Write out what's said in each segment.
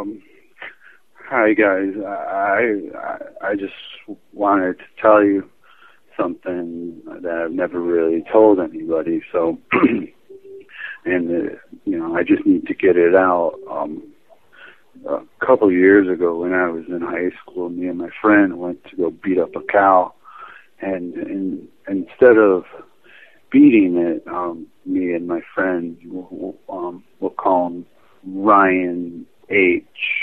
Hi guys. I just wanted to tell you something that I've never really told anybody. So, and I just need to get it out. A couple of years ago, when I was in high school, me and my friend went to go beat up a cow, and instead of beating it, me and my friend, we'll call him Ryan H.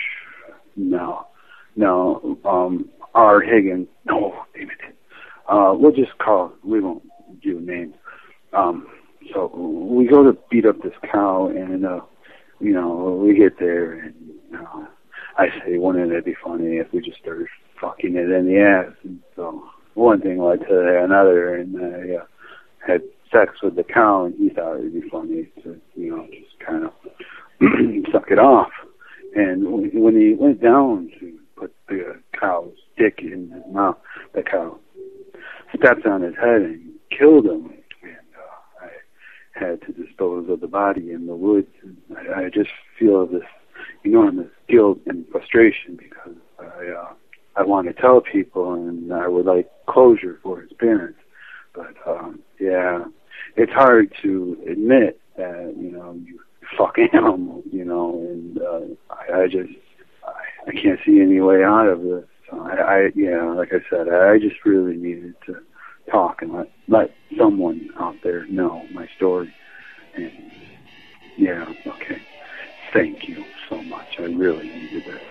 R. Higgins. No, damn it. We'll just we won't give names. So we go to beat up this cow, and, we get there, and, I say, wouldn't it be funny if we just started fucking it in the ass? And so one thing led to another, and I had sex with the cow, and he thought it would be funny to, just kind of suck it off. And when he went down to put the cow's dick in his mouth, the cow stepped on his head and killed him. And I had to dispose of the body in the woods. And I just feel this enormous guilt and frustration because I want to tell people, and I would like closure for his parents. But, it's hard to admit that, you fuck animals, and I can't see any way out of this. So like I said, I just really needed to talk and let someone out there know my story. And okay. Thank you so much. I really needed this.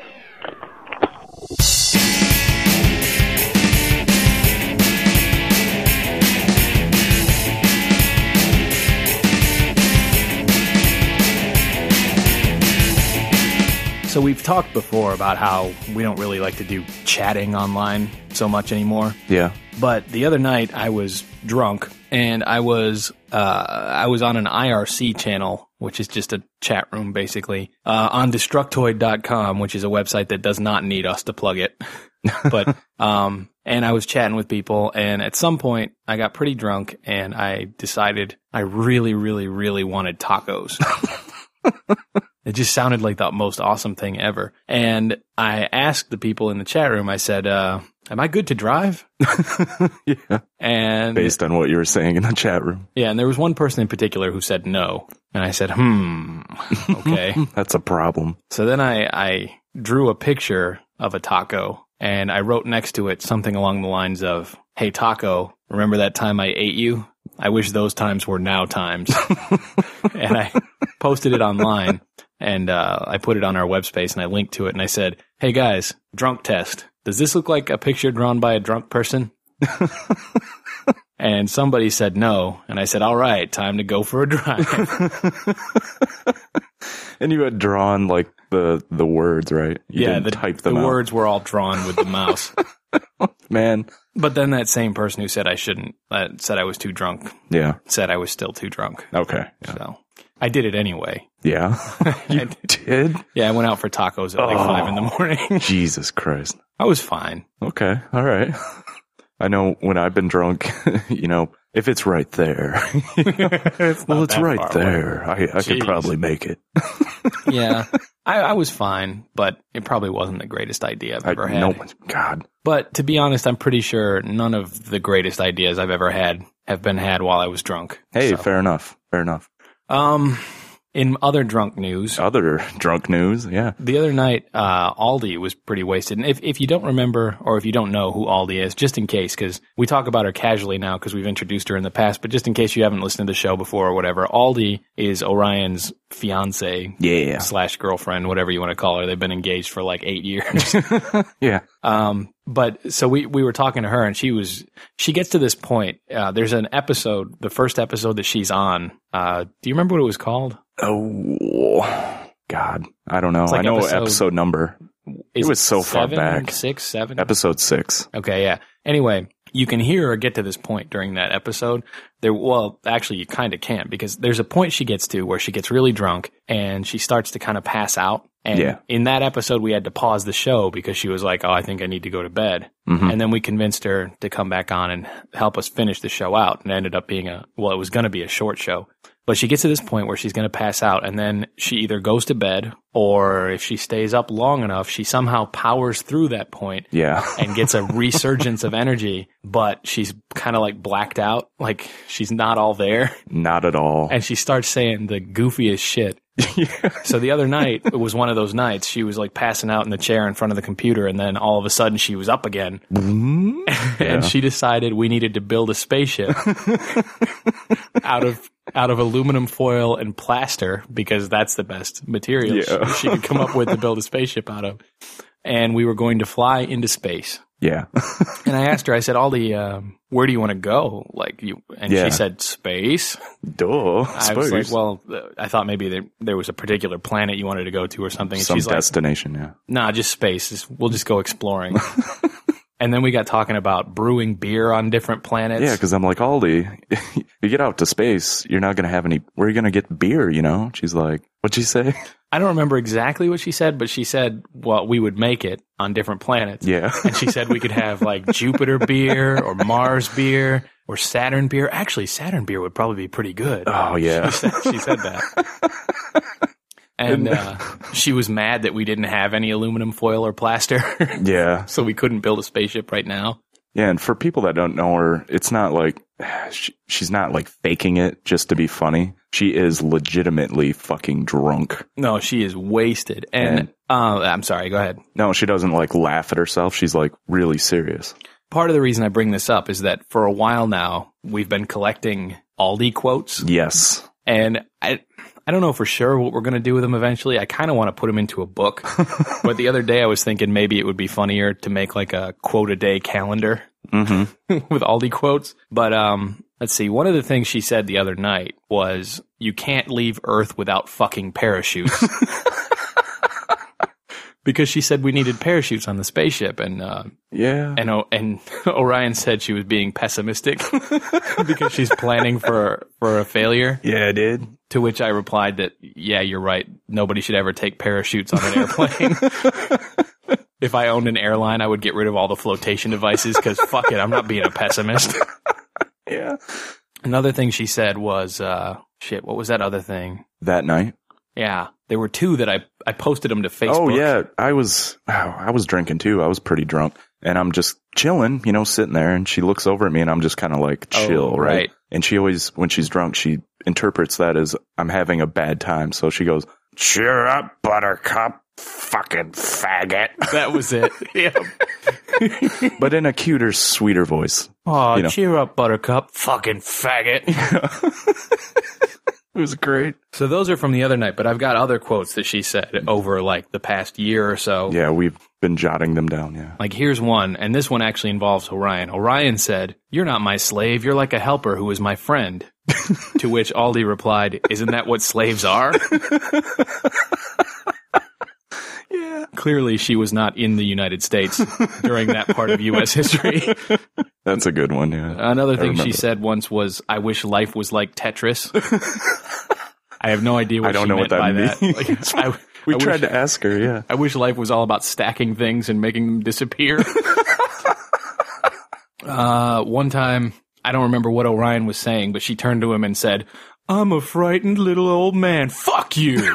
So we've talked before about how we don't really like to do chatting online so much anymore. Yeah. But the other night I was drunk, and I was on an IRC channel, which is just a chat room basically, on Destructoid.com, which is a website that does not need us to plug it. But and I was chatting with people, and at some point I got pretty drunk, and I decided I really, really, really wanted tacos. It just sounded like the most awesome thing ever. And I asked the people in the chat room, I said, am I good to drive? Yeah. And based on what you were saying in the chat room. Yeah, and there was one person in particular who said no. And I said, okay. That's a problem. So then I drew a picture of a taco, and I wrote next to it something along the lines of, hey, taco, remember that time I ate you? I wish those times were now times. And I posted it online. And I put it on our web space, and I linked to it, and I said, hey, guys, drunk test. Does this look like a picture drawn by a drunk person? And somebody said no, and I said, all right, time to go for a drive. And you had drawn, like, the words, right? You didn't type them out. The words were all drawn with the mouse. Man. But then that same person who said I shouldn't, said I was too drunk, said I was still too drunk. Okay. Yeah. So I did it anyway. Yeah? You did? Yeah, I went out for tacos at 5 in the morning. Jesus Christ. I was fine. Okay, all right. I know when I've been drunk, if it's right there. It's right there. I could probably make it. Yeah, I was fine, but it probably wasn't the greatest idea I've ever had. No, God. But to be honest, I'm pretty sure none of the greatest ideas I've ever had have been had while I was drunk. Hey, fair enough. Fair enough. In other drunk news, yeah. The other night, Aldi was pretty wasted. And if you don't remember, or if you don't know who Aldi is, just in case, because we talk about her casually now because we've introduced her in the past, but just in case you haven't listened to the show before or whatever, Aldi is Orion's fiance / girlfriend, whatever you want to call her. They've been engaged for like 8 years. Yeah. But so we were talking to her, and she gets to this point. There's an episode, the first episode that she's on. Do you remember what it was called? Oh, God. I don't know. I know episode number. It was so far back. 6, 7? Episode 6. Okay, yeah. Anyway, you can hear her get to this point during that episode. Actually, you kind of can't, because there's a point she gets to where she gets really drunk, and she starts to kind of pass out. And in that episode, we had to pause the show because she was like, I think I need to go to bed. Mm-hmm. And then we convinced her to come back on and help us finish the show out. And it ended up being it was going to be a short show. But she gets to this point where she's going to pass out, and then she either goes to bed, or if she stays up long enough, she somehow powers through that point. Yeah. And gets a resurgence of energy, but she's kind of like blacked out, like she's not all there. Not at all. And she starts saying the goofiest shit. Yeah. So the other night, it was one of those nights, she was like passing out in the chair in front of the computer, and then all of a sudden she was up again. And she decided we needed to build a spaceship out of aluminum foil and plaster, because that's the best material she could come up with to build a spaceship out of. And we were going to fly into space. Yeah. And I asked her, I said, Aldi, where do you want to go? She said, space. Duh. I was like, well, I thought maybe there was a particular planet you wanted to go to or something. And she's destination, like, nah, just space. We'll just go exploring. And then we got talking about brewing beer on different planets. Yeah, because I'm like, Aldi, you get out to space, you're not going to have any, where are you going to get beer, you know? She's like, what'd she say? I don't remember exactly what she said, but she said, well, we would make it on different planets. Yeah. And she said we could have like Jupiter beer or Mars beer or Saturn beer. Actually, Saturn beer would probably be pretty good. Oh, yeah. She said that. And she was mad that we didn't have any aluminum foil or plaster. Yeah. So we couldn't build a spaceship right now. Yeah, and for people that don't know her, it's not like she's not like faking it just to be funny. She is legitimately fucking drunk. No, she is wasted. And I'm sorry, go ahead. No, she doesn't like laugh at herself. She's like really serious. Part of the reason I bring this up is that for a while now, we've been collecting Aldi quotes. Yes. And I don't know for sure what we're going to do with them eventually. I kind of want to put them into a book. But the other day I was thinking maybe it would be funnier to make like a quote-a-day calendar with Aldi quotes. But let's see. One of the things she said the other night was, you can't leave Earth without fucking parachutes. Because she said we needed parachutes on the spaceship, and Orion said she was being pessimistic because she's planning for a failure. Yeah, I did. To which I replied that, yeah, you're right. Nobody should ever take parachutes on an airplane. If I owned an airline, I would get rid of all the flotation devices because fuck it, I'm not being a pessimist. Yeah. Another thing she said was, what was that other thing? That night? Yeah. There were two that I posted them to Facebook. Oh, yeah. I was drinking too. I was pretty drunk. And I'm just chilling, sitting there. And she looks over at me and I'm just kind of like chill, right? And she always, when she's drunk, she interprets that as I'm having a bad time. So she goes, cheer up, buttercup, fucking faggot. That was it. Yeah. But in a cuter, sweeter voice. Oh, cheer up, buttercup, fucking faggot. It was great. So those are from the other night, but I've got other quotes that she said over like the past year or so. Yeah, we've been jotting them down, yeah. Like here's one, and this one actually involves Orion. Orion said, "You're not my slave, you're like a helper who is my friend." To which Aldi replied, "Isn't that what slaves are?" Yeah. Clearly she was not in the United States during that part of U.S. history. That's a good one, yeah. Another thing she said once was, "I wish life was like Tetris." I have no idea what she meant by that. Like, we tried to ask her, yeah. I wish life was all about stacking things and making them disappear. One time, I don't remember what Orion was saying, but she turned to him and said, "I'm a frightened little old man. Fuck you."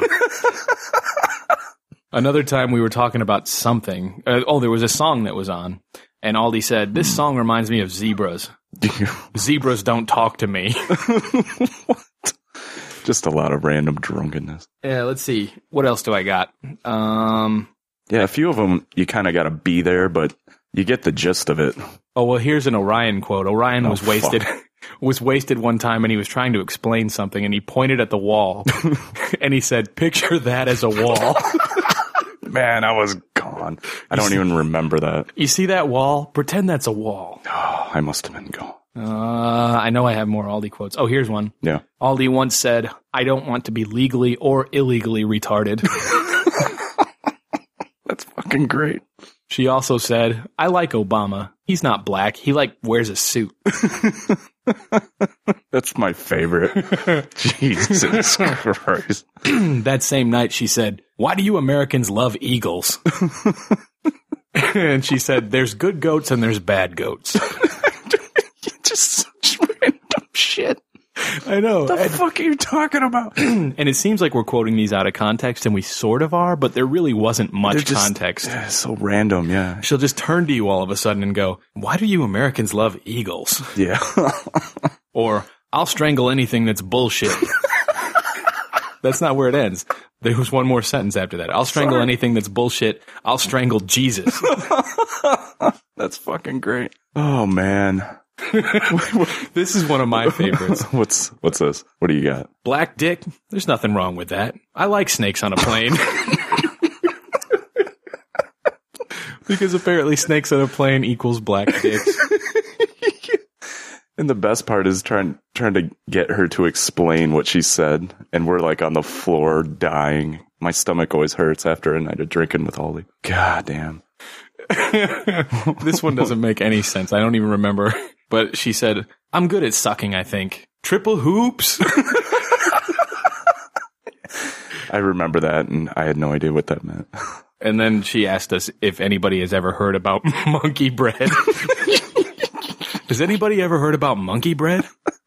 Another time we were talking about something. There was a song that was on. And Aldi said, "This song reminds me of zebras. Zebras don't talk to me." What? Just a lot of random drunkenness. Yeah, let's see. What else do I got? Yeah, a few of them you kind of got to be there, but you get the gist of it. Oh, well, here's an Orion quote. Orion was wasted. Was wasted one time, and he was trying to explain something, and he pointed at the wall, and he said, "Picture that as a wall." Man, I was gone. I don't even remember that. You see that wall? Pretend that's a wall. Oh, I must have been gone. I know I have more Aldi quotes. Oh, here's one. Yeah. Aldi once said, "I don't want to be legally or illegally retarded." That's fucking great. She also said, "I like Obama. He's not black. He wears a suit." That's my favorite. Jesus Christ. That same night she said, "Why do you Americans love eagles?" And she said, "There's good goats and there's bad goats." Just such random shit. I know. What the fuck are you talking about? And it seems like we're quoting these out of context, and we sort of are, but there really wasn't much context. Yeah, so random, yeah. She'll just turn to you all of a sudden and go, "Why do you Americans love eagles?" Yeah. Or, "I'll strangle anything that's bullshit." That's not where it ends. There was one more sentence after that. "I'll strangle anything that's bullshit. I'll strangle Jesus." That's fucking great. Oh, man. This is one of my favorites. What's this? What do you got? Black dick? There's nothing wrong with that. I like snakes on a plane. Because apparently snakes on a plane equals black dicks. And the best part is trying to get her to explain what she said, and we're like on the floor dying. My stomach always hurts after a night of drinking with Holly. God damn. This one doesn't make any sense. I don't even remember. But she said, "I'm good at sucking, I think. Triple hoops?" I remember that, and I had no idea what that meant. And then she asked us if anybody has ever heard about monkey bread. Has anybody ever heard about monkey bread?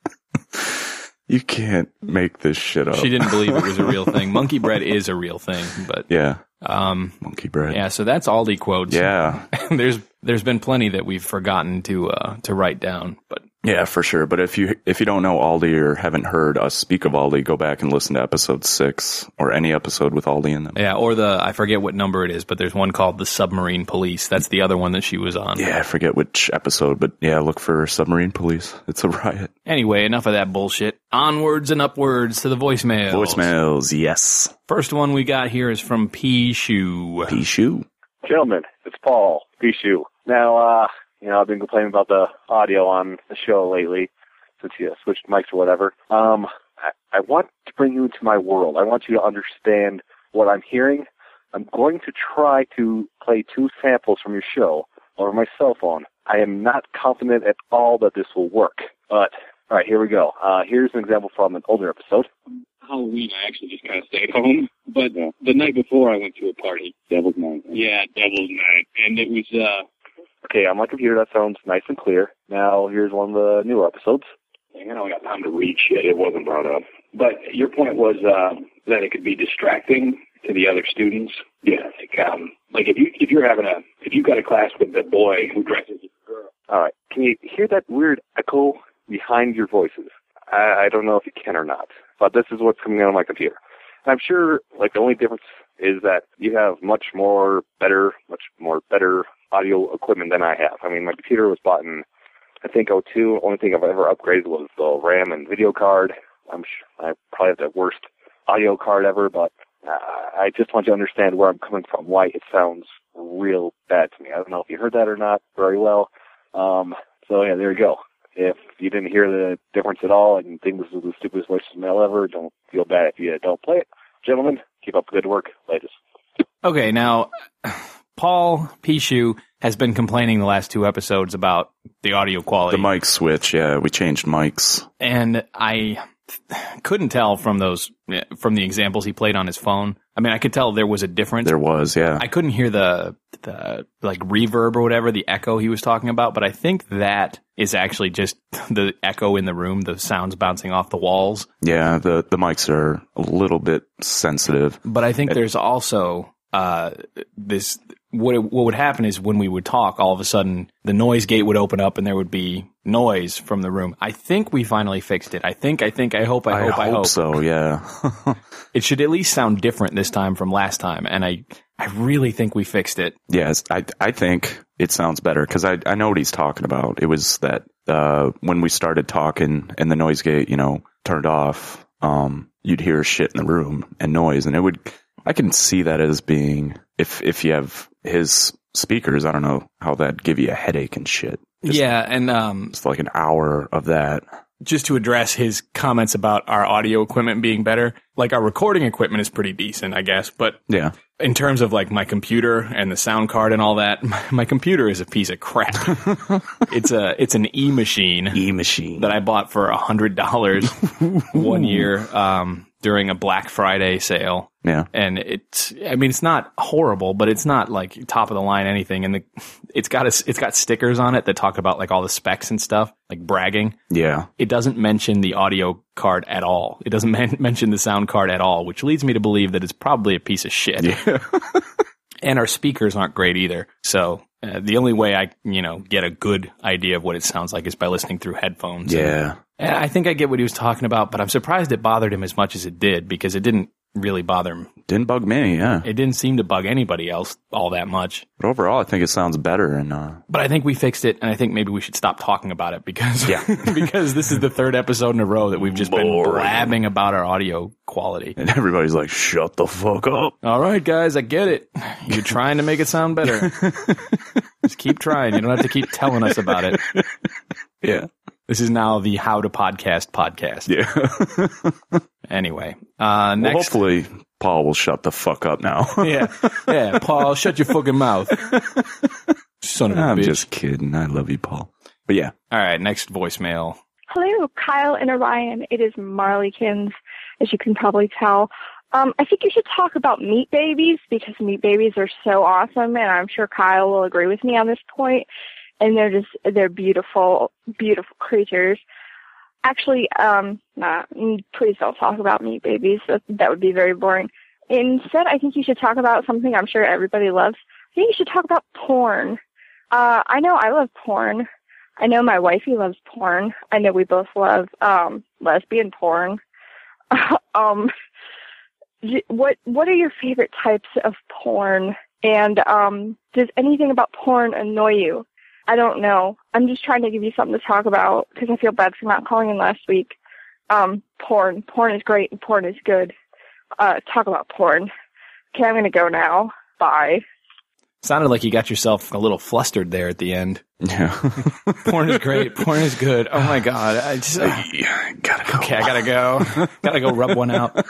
You can't make this shit up. She didn't believe it was a real thing. Monkey bread is a real thing, but yeah. Monkey bread. Yeah, so that's Aldi quotes. Yeah. There's been plenty that we've forgotten to write down, but yeah, for sure. But if you don't know Aldi or haven't heard us speak of Aldi, go back and listen to episode 6 or any episode with Aldi in them. Yeah, or I forget what number it is, but there's one called The Submarine Police. That's the other one that she was on. Yeah, I forget which episode, but yeah, look for Submarine Police. It's a riot. Anyway, enough of that bullshit. Onwards and upwards to the voicemails. Voicemails, yes. First one we got here is from P-Shoe. P-Shoe. Gentlemen, it's Paul, P-Shoe. Now, I've been complaining about the audio on the show lately since you switched mics or whatever. I want to bring you into my world. I want you to understand what I'm hearing. I'm going to try to play 2 samples from your show over my cell phone. I am not confident at all that this will work, but all right, here we go. Here's an example from an older episode. Halloween, I actually just kind of stayed home, but the night before I went to a party. Devil's Night. Yeah, Devil's Night, and it was, Okay, on my computer, that sounds nice and clear. Now, here's one of the newer episodes. I don't got time to read shit. It wasn't brought up. But your point was that it could be distracting to the other students. Yeah, like if you've got a class with a boy who dresses as a girl. All right, can you hear that weird echo behind your voices? I don't know if you can or not, but this is what's coming out of my computer. And I'm sure, like, the only difference is that you have much more better audio equipment than I have. I mean, my computer was bought in, I think, 2002. Only thing I've ever upgraded was the RAM and video card. I'm sure I probably have the worst audio card ever, but I just want you to understand where I'm coming from, why it sounds real bad to me. I don't know if you heard that or not very well. So, yeah, there you go. If you didn't hear the difference at all and you think this is the stupidest voicemail ever, don't feel bad if you don't play it. Gentlemen, keep up the good work. Latest. Okay, now, Paul P-Shoe has been complaining the last 2 episodes about the audio quality. The mic switch, yeah, we changed mics. And I couldn't tell from the examples he played on his phone. I mean, I could tell there was a difference. There was, yeah. I couldn't hear the like reverb or whatever, the echo he was talking about, but I think that is actually just the echo in the room, the sounds bouncing off the walls. Yeah, the mics are a little bit sensitive. But I think there's also this. What would happen is when we would talk, all of a sudden the noise gate would open up and there would be noise from the room. I think we finally fixed it. I hope so, yeah. It should at least sound different this time from last time, and I really think we fixed it. Yes, I think it sounds better because I know what he's talking about. It was that when we started talking and the noise gate, turned off, you'd hear shit in the room and noise, and I can see that as being if you have his speakers, I don't know how that'd give you a headache and shit. It's like an hour of that. Just to address his comments about our audio equipment being better, like our recording equipment is pretty decent, I guess, but yeah, in terms of like my computer and the sound card and all that, my computer is a piece of crap. It's an E-machine that I bought for $100 one year. during a Black Friday sale. Yeah. And it's not horrible, but it's not like top of the line anything. And it's got stickers on it that talk about like all the specs and stuff, like bragging. Yeah. It doesn't mention the audio card at all. It doesn't mention the sound card at all, which leads me to believe that it's probably a piece of shit. Yeah. And our speakers aren't great either. So the only way I, get a good idea of what it sounds like is by listening through headphones. Yeah. And I think I get what he was talking about, but I'm surprised it bothered him as much as it did, because it didn't really bother him. Didn't bug me, yeah. It didn't seem to bug anybody else all that much. But overall, I think it sounds better. But I think we fixed it, and I think maybe we should stop talking about it because because this is the third episode in a row that we've just been blabbing about our audio quality. And everybody's like, shut the fuck up. All right, guys, I get it. You're trying to make it sound better. Just keep trying. You don't have to keep telling us about it. Yeah. This is now the How to Podcast. Yeah. Anyway, next. Well, hopefully Paul will shut the fuck up now. Yeah, Paul, shut your fucking mouth. Son of a bitch. I'm just kidding. I love you, Paul. But yeah. All right, next voicemail. Hello, Kyle and Orion. It is Marleykins, as you can probably tell. I think you should talk about meat babies, because meat babies are so awesome, and I'm sure Kyle will agree with me on this point. And they're beautiful, beautiful creatures. Actually, please don't talk about meat babies. That would be very boring. Instead, I think you should talk about something I'm sure everybody loves. I think you should talk about porn. I know I love porn. I know my wifey loves porn. I know we both love, lesbian porn. What are your favorite types of porn? And, does anything about porn annoy you? I don't know. I'm just trying to give you something to talk about because I feel bad for not calling in last week. Porn. Porn is great and porn is good. Talk about porn. Okay, I'm going to go now. Bye. Sounded like you got yourself a little flustered there at the end. Yeah. Porn is great. Porn is good. Oh my God. I just, gotta go. Okay, I gotta go. Gotta go rub one out.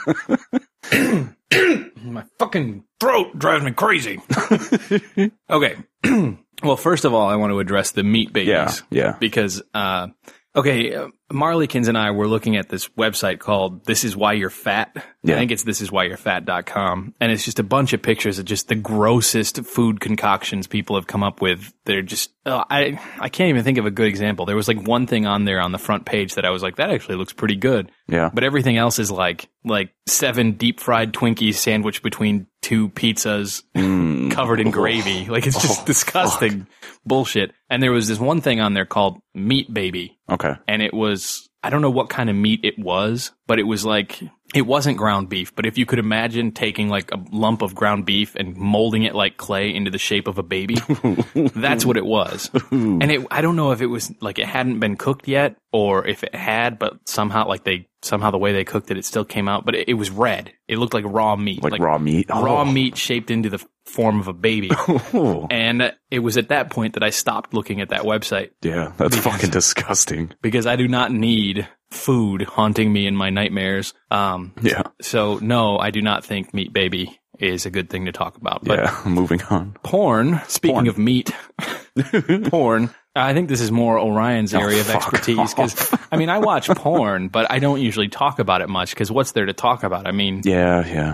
My fucking throat drives me crazy. Okay. Well, first of all, I want to address the meat babies. Yeah. Because, Marleykins and I were looking at this website called This Is Why You're Fat. Yeah. I think it's thisiswhyyou'refat.com. And it's just a bunch of pictures of just the grossest food concoctions people have come up with. They're just, I can't even think of a good example. There was like one thing on there on the front page that I was like, that actually looks pretty good. Yeah. But everything else is like 7 deep fried Twinkies sandwiched between 2 pizzas covered in gravy. Like, it's just disgusting bullshit. And there was this one thing on there called Meat Baby. Okay. And it was, I don't know what kind of meat it was, but it was like, it wasn't ground beef, but if you could imagine taking like a lump of ground beef and molding it like clay into the shape of a baby, that's what it was. And I don't know if it was like it hadn't been cooked yet or if it had, but somehow the way they cooked it, it still came out, but it was red. It looked like raw meat. Like raw meat? Raw meat shaped into the form of a baby. And it was at that point that I stopped looking at that website. Yeah, that's fucking disgusting. Because I do not need food haunting me in my nightmares. Yeah. So no, I do not think Meat Baby is a good thing to talk about. But yeah, moving on. Porn, speaking of meat, porn, I think this is more Orion's area of expertise because, I watch porn, but I don't usually talk about it much because what's there to talk about? Yeah.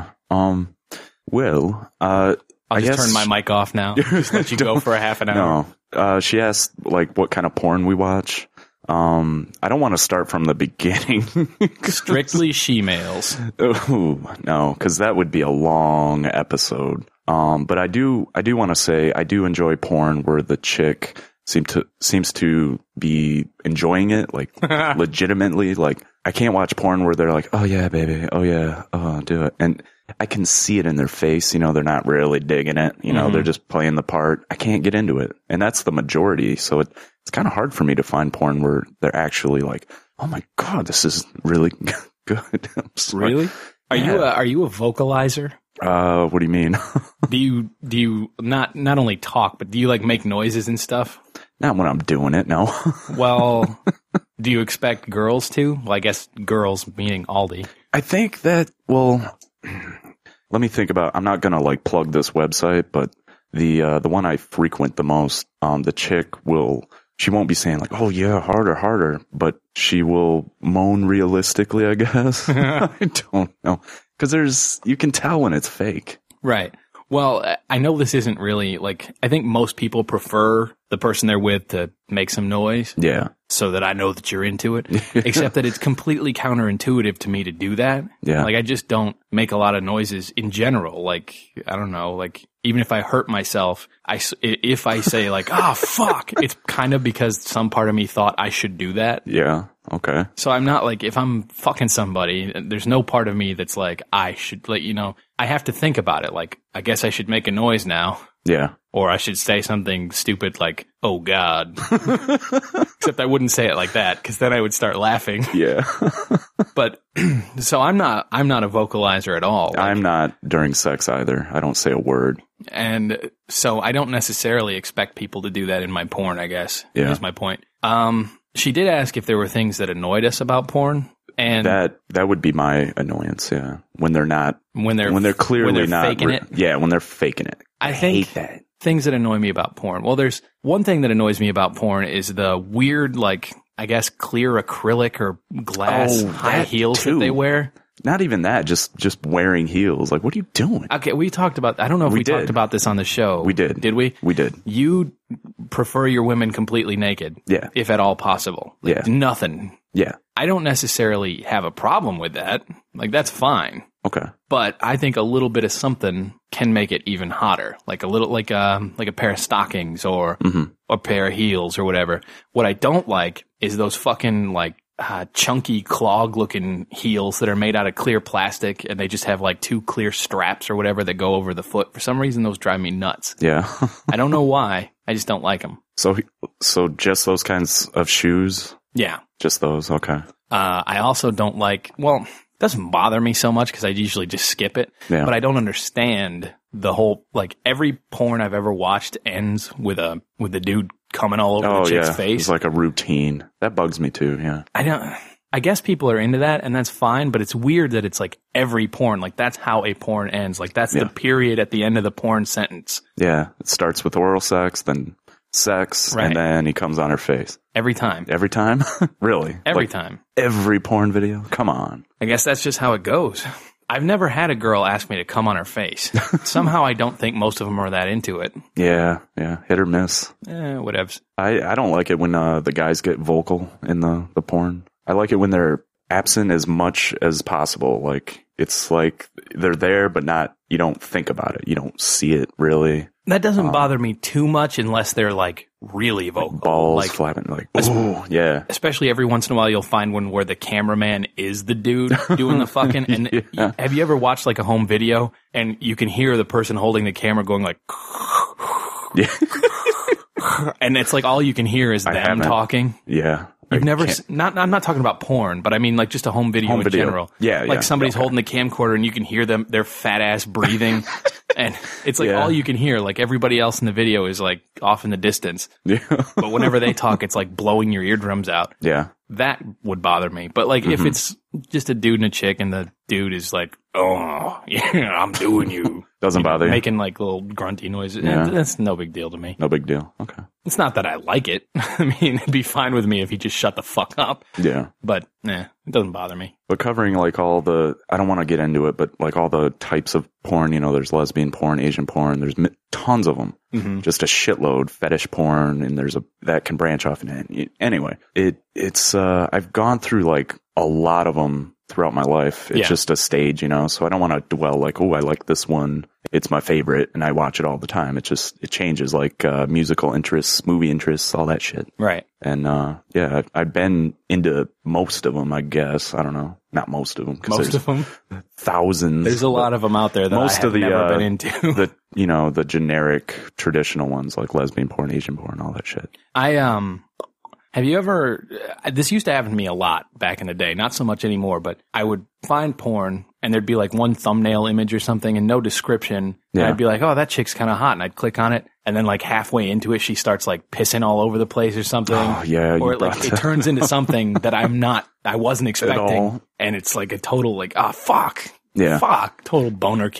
I'll just turn my mic off now. Just let you go for a half an hour. No. She asked, what kind of porn we watch. I don't want to start from the beginning. Strictly she-males. Ooh, no, because that would be a long episode. But I do want to say I do enjoy porn where the chick seems to be enjoying it, legitimately. Like, I can't watch porn where they're like, oh yeah, baby, oh yeah, oh, do it. And I can see it in their face, they're not really digging it, they're just playing the part. I can't get into it. And that's the majority. So it's kind of hard for me to find porn where they're actually like, oh my God, this is really good. Really? Are you a vocalizer? What do you mean? do you not only talk, but do you make noises and stuff? Not when I'm doing it, no. Well, do you expect girls to? Well, I guess girls meaning Aldi. I think that, let me think about, I'm not going to plug this website, but the one I frequent the most, the chick will she won't be saying like, oh yeah, harder, but she will moan realistically, I guess. I don't know. Cause you can tell when it's fake. Right. Well, I know this isn't really like, I think most people prefer the person they're with to make some noise. Yeah. So that I know that you're into it. Except that it's completely counterintuitive to me to do that. Yeah. Like I just don't make a lot of noises in general. Like, I don't know, like even if I hurt myself, if I say like, oh, fuck, it's kind of because some part of me thought I should do that. Yeah. Okay. So I'm not like, if I'm fucking somebody, there's no part of me that's like, I should, like, you know, I have to think about it. Like, I guess I should make a noise now. Yeah. Or I should say something stupid like, oh God. Except I wouldn't say it like that because then I would start laughing. Yeah. But so I'm not a vocalizer at all. Like, I'm not during sex either. I don't say a word. And so I don't necessarily expect people to do that in my porn, I guess. Yeah. Is my point. She did ask if there were things that annoyed us about porn. And that would be my annoyance, yeah. When they're clearly not faking it. Yeah, when they're faking it. I hate that. Things that annoy me about porn. Well, there's one thing that annoys me about porn is the weird, like, I guess clear acrylic or glass high heels that they wear. Not even that, just wearing heels. Like, what are you doing? Okay, we talked about, I don't know if we talked about this on the show. We did. Did we? We did. You prefer your women completely naked. Yeah. If at all possible. Like, yeah. Nothing. Yeah. I don't necessarily have a problem with that. Like, that's fine. Okay. But I think a little bit of something can make it even hotter. Like a little, like a pair of stockings or a pair of heels or whatever. What I don't like is those fucking, like, chunky clog-looking heels that are made out of clear plastic, and they just have like two clear straps or whatever that go over the foot. For some reason, those drive me nuts. Yeah. I don't know why. I just don't like them. So just those kinds of shoes? Yeah. Just those, okay. I also don't like, well, it doesn't bother me so much because I usually just skip it. Yeah. But I don't understand the whole, like, every porn I've ever watched ends with the dude coming all over the chick's face. It's like a routine. That bugs me too, yeah. I guess people are into that, and that's fine, but it's weird that it's like every porn, like that's how a porn ends. Like that's the period at the end of the porn sentence. Yeah. It starts with oral sex, then sex, and then he comes on her face. Every time. Every time? Really? Every time. Every porn video? Come on. I guess that's just how it goes. I've never had a girl ask me to come on her face. Somehow I don't think most of them are that into it. Yeah, yeah. Hit or miss. Whatevs. I don't like it when the guys get vocal in the porn. I like it when they're absent as much as possible. Like, it's like they're there, but you don't think about it. You don't see it really. That doesn't bother me too much unless they're like really vocal. Like balls flapping, like, ooh, yeah. Especially every once in a while you'll find one where the cameraman is the dude doing the fucking, and have you ever watched like a home video and you can hear the person holding the camera going like, yeah. And it's like all you can hear is them talking. Yeah. You've never, I'm not talking about porn, but I mean like just a home video in general. Yeah, like somebody's holding the camcorder and you can hear their fat ass breathing. And it's like all you can hear. Like everybody else in the video is like off in the distance. Yeah. But whenever they talk, it's like blowing your eardrums out. Yeah. That would bother me. But like if it's just a dude and a chick and the dude is like, oh, yeah, I'm doing you. Doesn't bother you? Making like little grunty noises. Yeah. That's no big deal to me. No big deal. Okay. It's not that I like it. I mean, it'd be fine with me if he just shut the fuck up. Yeah. But, it doesn't bother me. But covering like all I don't want to get into it, but like all the types of porn, there's lesbian porn, Asian porn, there's tons of them. Mm-hmm. Just a shitload, fetish porn, and that can branch off. And anyway, it's I've gone through like a lot of them throughout my life. It's just a stage, so I don't want to dwell like, oh, I like this one. It's my favorite and I watch it all the time. It changes like musical interests, movie interests, all that shit. Right. And I've been into most of them, I guess. I don't know. Not most of them. Most of them? Thousands. There's a lot of them out there that I have never been into. The generic traditional ones like lesbian porn, Asian porn, all that shit. Have you ever, this used to happen to me a lot back in the day, not so much anymore, but I would find porn and there'd be like one thumbnail image or something and no description. Yeah. And I'd be like, oh, that chick's kind of hot. And I'd click on it. And then like halfway into it, she starts like pissing all over the place or something. Oh, yeah. Or it turns into something that I wasn't expecting. And it's like a total like, fuck. Yeah. Fuck. Total boner killer.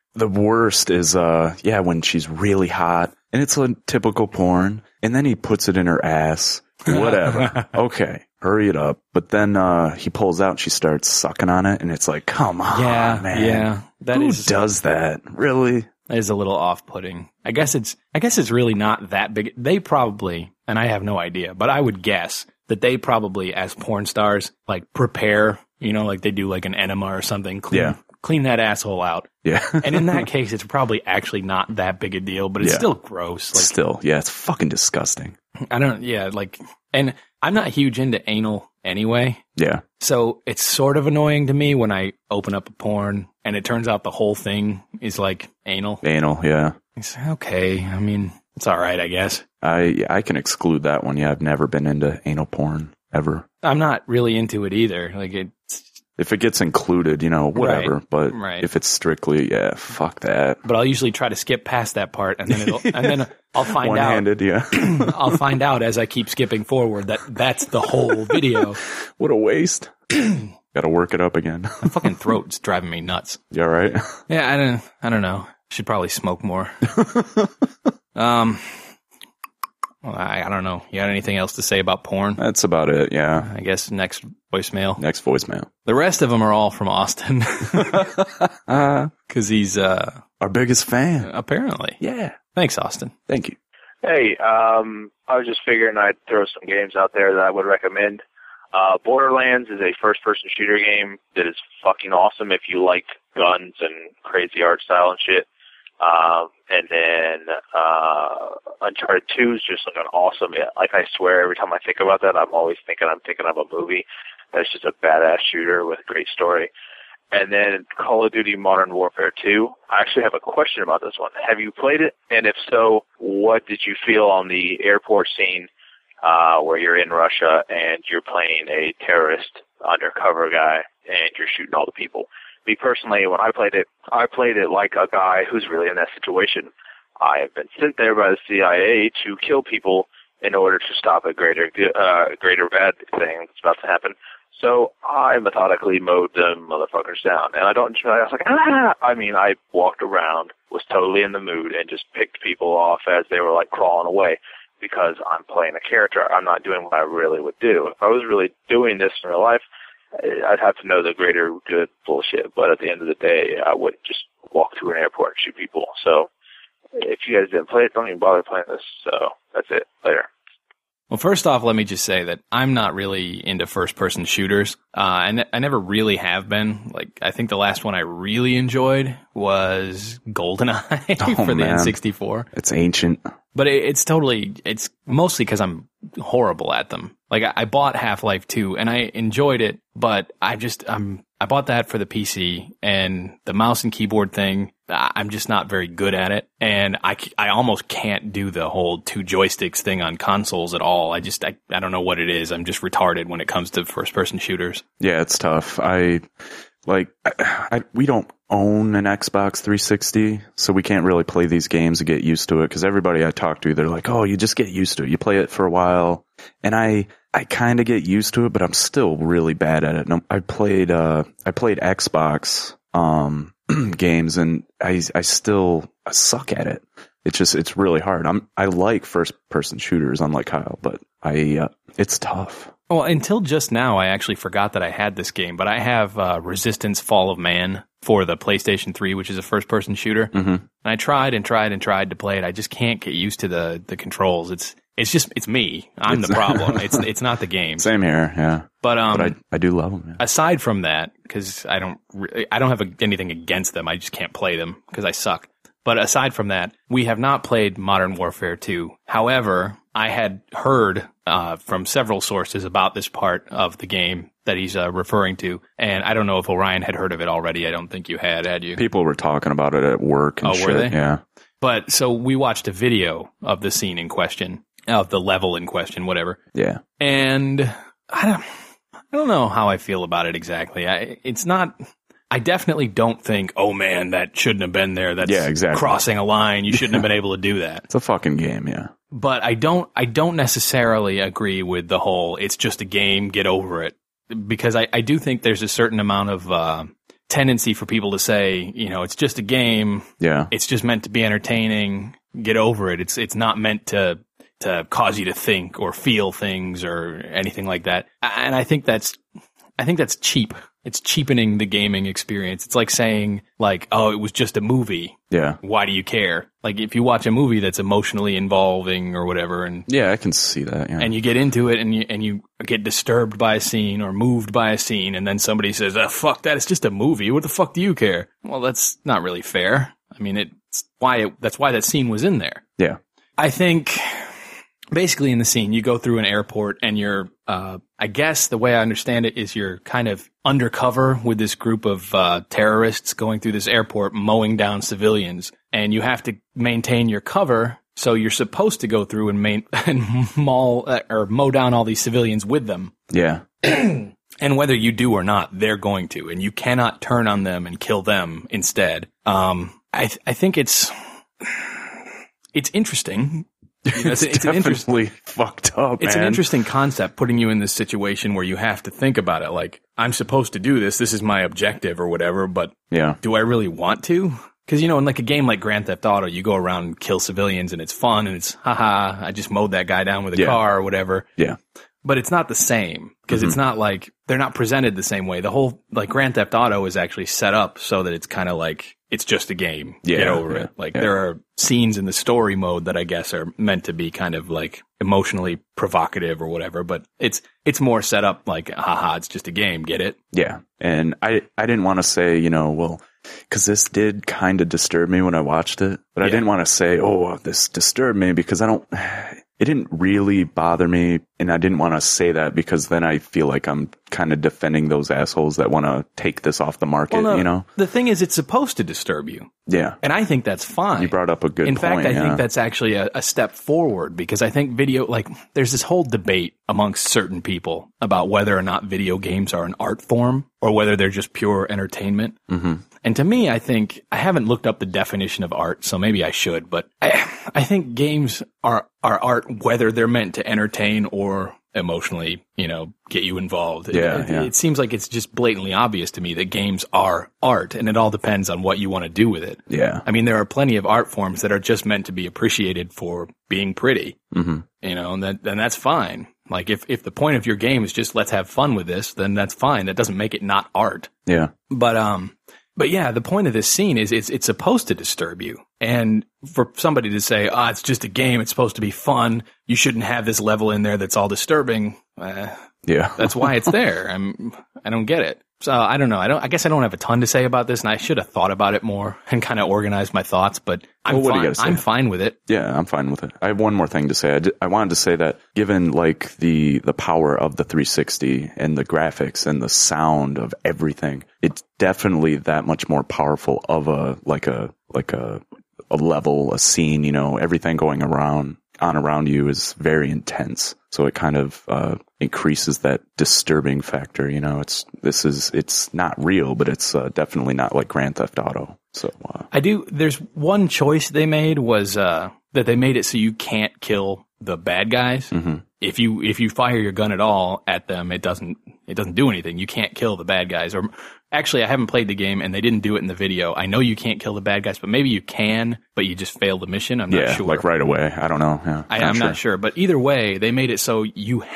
The worst is, when she's really hot and it's a typical porn and then he puts it in her ass. Whatever. Okay. Hurry it up. But then, he pulls out and she starts sucking on it and it's like, come on, man. Yeah. Who does that? Really? That is a little off-putting. I guess it's really not that big. They probably, and I have no idea, but I would guess that they probably, as porn stars, like prepare, like they do like an enema or something. Clean that asshole out. Yeah. And in that case, it's probably actually not that big a deal, but it's still gross. Like, it's fucking disgusting. And I'm not huge into anal anyway. Yeah. So it's sort of annoying to me when I open up a porn and it turns out the whole thing is like anal. Anal, yeah. It's okay. I mean, it's all right, I guess. I can exclude that one. Yeah, I've never been into anal porn ever. I'm not really into it either. Like if it gets included, whatever. Right, but right. If it's strictly, fuck that. But I'll usually try to skip past that part, and then I'll find One-handed, out. Yeah. I'll find out as I keep skipping forward that that's the whole video. What a waste. Got to work it up again. My fucking throat's driving me nuts. You all right? Yeah, I don't know. Should probably smoke more. Well, I don't know. You got anything else to say about porn? That's about it, yeah. I guess next voicemail. Next voicemail. The rest of them are all from Austin. Because he's our biggest fan. Apparently. Yeah. Thanks, Austin. Thank you. Hey, I was just figuring I'd throw some games out there that I would recommend. Borderlands is a first-person shooter game that is fucking awesome if you like guns and crazy art style and shit. And then Uncharted 2 is just like an awesome. Like I swear, every time I think about that, I'm thinking of a movie that's just a badass shooter with a great story. And then Call of Duty Modern Warfare 2. I actually have a question about this one. Have you played it? And if so, what did you feel on the airport scene where you're in Russia and you're playing a terrorist undercover guy and you're shooting all the people? Me personally, when I played it like a guy who's really in that situation. I have been sent there by the CIA to kill people in order to stop a greater bad thing that's about to happen. So I methodically mowed them motherfuckers down. And I was like, I mean, I walked around, was totally in the mood, and just picked people off as they were like crawling away because I'm playing a character. I'm not doing what I really would do. If I was really doing this in real life, I'd have to know the greater good bullshit, but at the end of the day, I wouldn't just walk through an airport and shoot people. So if you guys didn't play it, don't even bother playing this. So that's it. Later. Well, first off, let me just say that I'm not really into first-person shooters. I never really have been. Like, I think the last one I really enjoyed was GoldenEye for the N64. It's ancient. But it's mostly because I'm horrible at them. Like, I bought Half-Life 2, and I enjoyed it, but I bought that for the PC, and the mouse and keyboard thing, I'm just not very good at it. And I almost can't do the whole 2 joysticks thing on consoles at all. I don't know what it is. I'm just retarded when it comes to first-person shooters. Yeah, it's tough. We don't own an Xbox 360, so we can't really play these games and get used to it, because everybody I talk to, they're like, oh, you just get used to it. You play it for a while. And I kind of get used to it, but I'm still really bad at it. I played Xbox games, and I suck at it. It's really hard. I like first person shooters, unlike Kyle, but it's tough. Well, until just now, I actually forgot that I had this game, but I have Resistance Fall of Man for the PlayStation 3, which is a first-person shooter. Mm-hmm. And I tried to play it. I just can't get used to the controls. It's me. I'm the problem. It's not the game. Same here, yeah. But I do love them. Yeah. Aside from that, because I don't have anything against them. I just can't play them because I suck. But aside from that, we have not played Modern Warfare 2. However, I had heard from several sources about this part of the game that he's referring to, and I don't know if Orion had heard of it already. I don't think you had you? People were talking about it at work and shit. Were they? Yeah. But so we watched a video of the scene in question, of the level in question, whatever. Yeah. And I don't know how I feel about it exactly. I definitely don't think, oh man, that shouldn't have been there. That's exactly. Crossing a line. You shouldn't have been able to do that. It's a fucking game, yeah. But I don't necessarily agree with the whole, it's just a game, get over it. Because I do think there's a certain amount of tendency for people to say, you know, it's just a game. Yeah. It's just meant to be entertaining. Get over it. It's not meant to cause you to think or feel things or anything like that. And I think that's cheap. It's cheapening the gaming experience. It's like saying, like, oh, it was just a movie. Yeah. Why do you care? Like, if you watch a movie that's emotionally involving or whatever, and yeah, I can see that. Yeah. And you get into it, and you get disturbed by a scene or moved by a scene, and then somebody says, "Oh, fuck that! It's just a movie. What the fuck do you care?" Well, that's not really fair. I mean, that's why that scene was in there. Yeah. I think. Basically, in the scene, you go through an airport and you're, I guess the way I understand it is you're kind of undercover with this group of terrorists going through this airport, mowing down civilians. And you have to maintain your cover, so you're supposed to go through and mow down all these civilians with them. Yeah. And whether you do or not, they're going to. And you cannot turn on them and kill them instead. I think it's interesting. You know, it's definitely fucked up, It's man. an interesting concept, putting you in this situation where you have to think about it. Like, I'm supposed to do this. This is my objective or whatever, but yeah. Do I really want to? Because, you know, in like a game like Grand Theft Auto, you go around and kill civilians and it's fun and it's, haha, I just mowed that guy down with a car or whatever. Yeah. But it's not the same because it's not like they're not presented the same way. The whole like Grand Theft Auto is actually set up so that it's kind of like it's just a game. Yeah, Get over it. Like there are scenes in the story mode that I guess are meant to be kind of like emotionally provocative or whatever, but it's more set up like, haha, it's just a game. Get it? Yeah. And I didn't want to say, you know, well, because this did kind of disturb me when I watched it, but I didn't want to say, oh, this disturbed me because it didn't really bother me. And I didn't want to say that because then I feel like I'm kind of defending those assholes that want to take this off the market, well, no, you know? The thing is, it's supposed to disturb you. Yeah. And I think that's fine. You brought up a good point. In fact, I think that's actually a step forward because I think there's this whole debate amongst certain people about whether or not video games are an art form or whether they're just pure entertainment. Mm-hmm. And to me, I think, I haven't looked up the definition of art, so maybe I should, but I think games are art whether they're meant to entertain or emotionally, you know, get you involved. It seems like it's just blatantly obvious to me that games are art, and it all depends on what you want to do with it. Yeah. I mean, there are plenty of art forms that are just meant to be appreciated for being pretty, you know, and that's fine. Like, if the point of your game is just let's have fun with this, then that's fine. That doesn't make it not art. Yeah. But yeah, the point of this scene is it's supposed to disturb you. And for somebody to say, it's just a game, it's supposed to be fun, you shouldn't have this level in there that's all disturbing. That's why it's there. I don't get it. So I don't know. I guess I don't have a ton to say about this, and I should have thought about it more and kind of organized my thoughts, but I'm fine with it. Yeah, I'm fine with it. I have one more thing to say. I wanted to say that given like the power of the 360 and the graphics and the sound of everything, it's definitely that much more powerful of a level, a scene, you know, everything going around you is very intense. So it kind of increases that disturbing factor. You know, it's not real, but it's definitely not like Grand Theft Auto. So there's one choice they made was that they made it so you can't kill the bad guys. Mm-hmm. If you fire your gun at all at them, it doesn't do anything. You can't kill the bad guys. Or actually, I haven't played the game and they didn't do it in the video. I know you can't kill the bad guys, but maybe you can, but you just failed the mission. I'm not sure. Like right away. I don't know. Yeah, I'm not sure. But either way, they made it so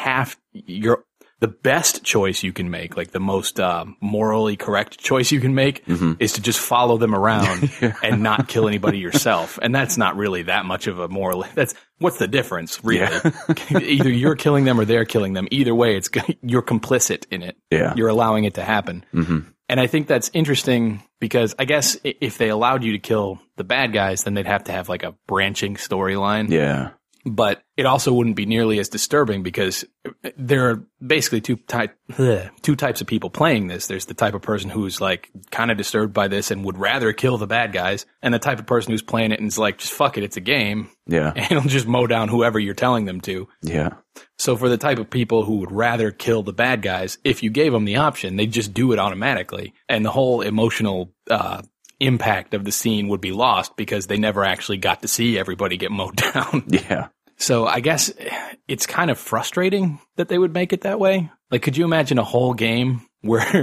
the best choice you can make, like the most morally correct choice you can make, is to just follow them around and not kill anybody yourself. And that's not really that much of a moral. What's the difference, really? Yeah. Either you're killing them or they're killing them. Either way, you're complicit in it. Yeah. You're allowing it to happen. Mm-hmm. And I think that's interesting because I guess if they allowed you to kill the bad guys, then they'd have to have like a branching storyline. Yeah. But it also wouldn't be nearly as disturbing because there are basically two types of people playing this. There's the type of person who's like kind of disturbed by this and would rather kill the bad guys, and the type of person who's playing it and is like, just fuck it, it's a game. Yeah. And it'll just mow down whoever you're telling them to. Yeah. So for the type of people who would rather kill the bad guys, if you gave them the option, they'd just do it automatically. And the whole emotional impact of the scene would be lost because they never actually got to see everybody get mowed down. Yeah. So I guess it's kind of frustrating that they would make it that way. Like, could you imagine a whole game where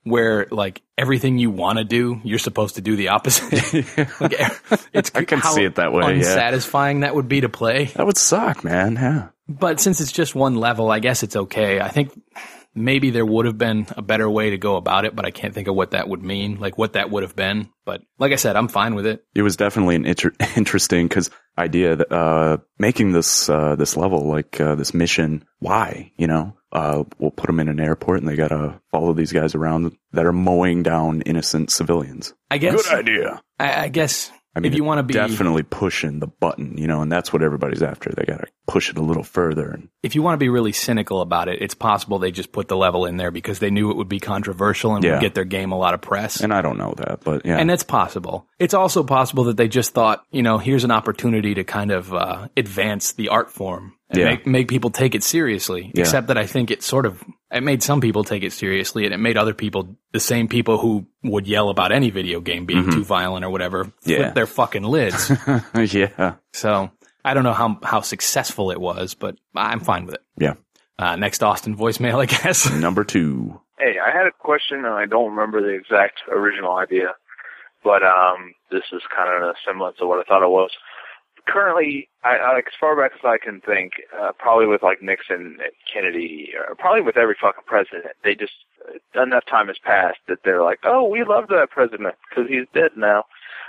where like everything you want to do, you're supposed to do the opposite. Like, it's I can see it that way. Unsatisfying that would be to play. That would suck, man. Yeah. But since it's just one level, I guess it's okay. I think maybe there would have been a better way to go about it, but I can't think of what that would mean, like what that would have been. But like I said, I'm fine with it. It was definitely an interesting idea that making this level, like this mission. Why? We'll put them in an airport and they gotta follow these guys around that are mowing down innocent civilians. I guess. Good idea. I guess. If you want to be definitely pushing the button, and that's what everybody's after. They got to push it a little further. If you want to be really cynical about it, it's possible they just put the level in there because they knew it would be controversial and would get their game a lot of press. And I don't know that, but yeah. And that's possible. It's also possible that they just thought, here's an opportunity to kind of advance the art form and make people take it seriously. Yeah. Except that I think it made some people take it seriously, and it made other people, the same people who would yell about any video game being too violent or whatever, flip their fucking lids. Yeah. So I don't know how successful it was, but I'm fine with it. Yeah. Next Austin voicemail, I guess. Number 2. Hey, I had a question, and I don't remember the exact original idea, but this is kind of a semblance of what I thought it was. Currently, I as far back as I can think, probably with like Nixon and Kennedy, or probably with every fucking president, they just, enough time has passed that they're like, oh, we love that president because he's dead now.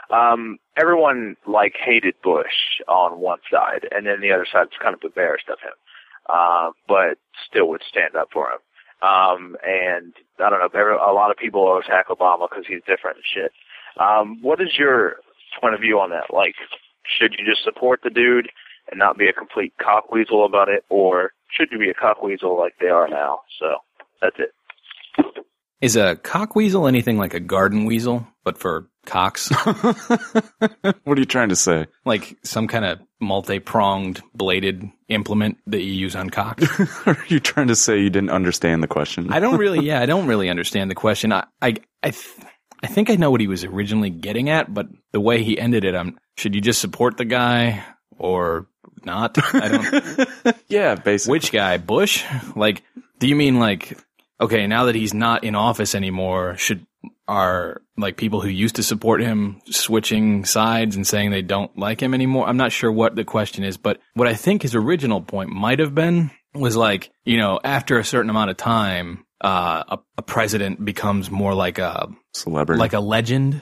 Everyone like hated Bush on one side, and then the other side was kind of embarrassed of him, but still would stand up for him. And I don't know, a lot of people attack Obama because he's different and shit. What is your point of view on that? Like, should you just support the dude and not be a complete cockweasel about it, or should you be a cockweasel like they are now? So that's it. Is a cockweasel anything like a garden weasel, but for cocks? What are you trying to say? Like some kind of multi-pronged bladed implement that you use on cocks? Are you trying to say you didn't understand the question? I don't really understand the question. I think I know what he was originally getting at, but the way he ended it, should you just support the guy or not? I don't. Yeah, basically. Which guy? Bush? Like, do you mean like, okay, now that he's not in office anymore, are like people who used to support him switching sides and saying they don't like him anymore? I'm not sure what the question is, but what I think his original point might have been was like, after a certain amount of time, a president becomes more like a celebrity, like a legend,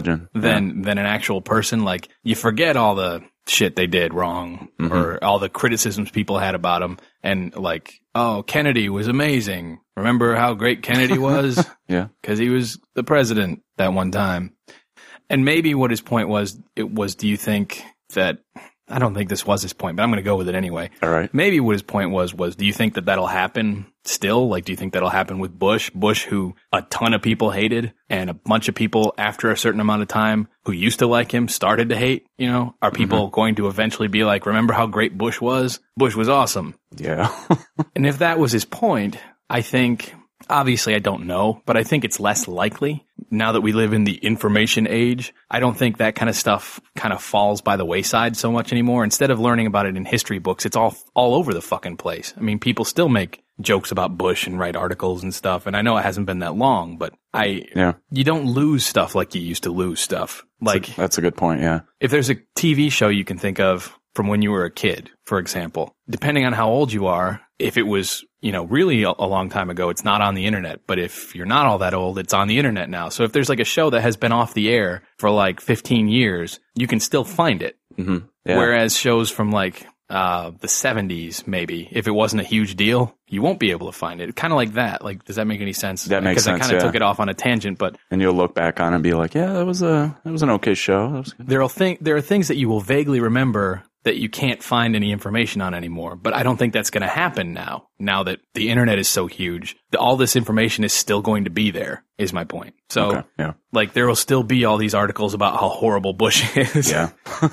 than an actual person. Like, you forget all the shit they did wrong or all the criticisms people had about him, and like, oh, Kennedy was amazing. Remember how great Kennedy was? Yeah, because he was the president that one time. And maybe what his point was, do you think that? I don't think this was his point, but I'm going to go with it anyway. All right. Maybe what his point was, do you think that that'll happen still? Like, do you think that'll happen with Bush? Bush, who a ton of people hated, and a bunch of people after a certain amount of time who used to like him started to hate, are people going to eventually be like, remember how great Bush was? Bush was awesome. Yeah. And if that was his point, I think, obviously I don't know, but I think it's less likely now that we live in the information age. I don't think that kind of stuff kind of falls by the wayside so much anymore. Instead of learning about it in history books, it's all over the fucking place. I mean, people still make jokes about Bush and write articles and stuff. And I know it hasn't been that long, but you don't lose stuff like you used to lose stuff. Like, that's a good point. Yeah. If there's a TV show you can think of from when you were a kid, for example, depending on how old you are, if it was, really a long time ago, it's not on the internet. But if you're not all that old, it's on the internet now. So if there's like a show that has been off the air for like 15 years, you can still find it. Mm-hmm. Yeah. Whereas shows from like the 70s, maybe, if it wasn't a huge deal, you won't be able to find it. Kind of like that. Like, does that make any sense? That makes sense. Because I kind of took it off on a tangent, but and you'll look back on it and be like, yeah, that was an okay show. That was good. There are things that you will vaguely remember that you can't find any information on anymore. But I don't think that's going to happen now that the internet is so huge. All this information is still going to be there, is my point. So, like, there will still be all these articles about how horrible Bush is. Yeah.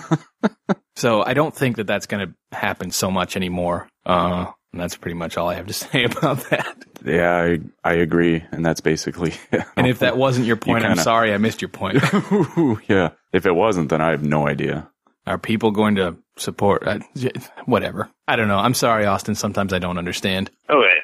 So I don't think that that's going to happen so much anymore. And that's pretty much all I have to say about that. Yeah, I agree. And that's basically it. And if that wasn't your point, I'm sorry I missed your point. Yeah. If it wasn't, then I have no idea. Are people going to support? Whatever. I don't know. I'm sorry, Austin. Sometimes I don't understand. Okay, here,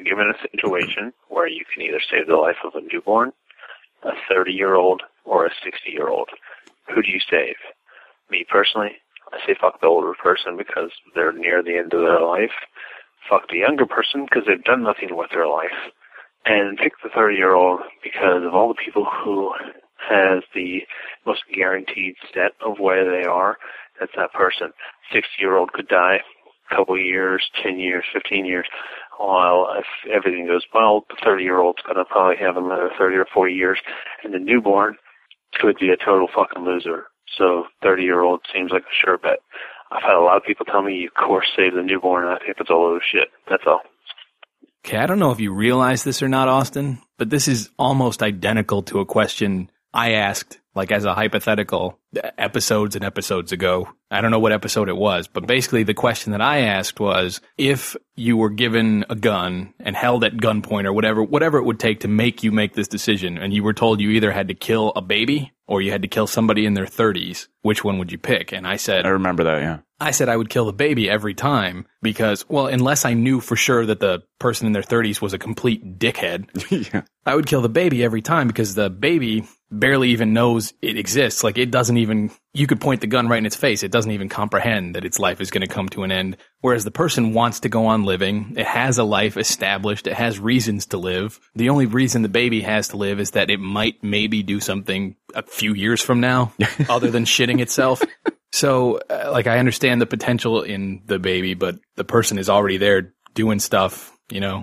given a situation where you can either save the life of a newborn, a 30-year-old, or a 60-year-old, who do you save? Me personally, I say fuck the older person because they're near the end of their life. Fuck the younger person because they've done nothing with their life. And pick the 30-year-old because of all the people who has the most guaranteed set of where they are, that's that person. 60-year-old could die a couple years, 10 years, 15 years, while if everything goes well, the 30-year-old's going to probably have another 30 or 40 years, and the newborn could be a total fucking loser. So 30-year-old seems like a sure bet. I've had a lot of people tell me, of course, save the newborn, and I think it's a load of shit. That's all. Okay, I don't know if you realize this or not, Austin, but this is almost identical to a question I asked, like as a hypothetical, episodes and episodes ago. I don't know what episode it was, but basically the question that I asked was, if you were given a gun and held at gunpoint or whatever it would take to make you make this decision, and you were told you either had to kill a baby or you had to kill somebody in their 30s, which one would you pick? And I said... I remember that, yeah. I said I would kill the baby every time because, well, unless I knew for sure that the person in their 30s was a complete dickhead, yeah. I would kill the baby every time because the baby barely even knows it exists. Like, it doesn't even, you could point the gun right in its face. It doesn't even comprehend that its life is going to come to an end. Whereas the person wants to go on living. It has a life established. It has reasons to live. The only reason the baby has to live is that it might maybe do something a few years from now other than shitting itself. So, like, I understand the potential in the baby, but the person is already there doing stuff, you know,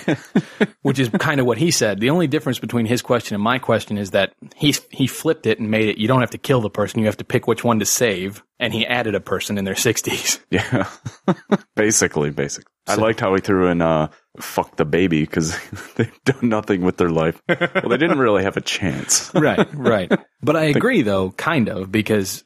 which is kind of what he said. The only difference between his question and my question is that he flipped it and made it, you don't have to kill the person, you have to pick which one to save, and he added a person in their 60s. Yeah. Basically. So, I liked how he threw in, fuck the baby, because they've done nothing with their life. Well, they didn't really have a chance. Right. But I agree, though, kind of, because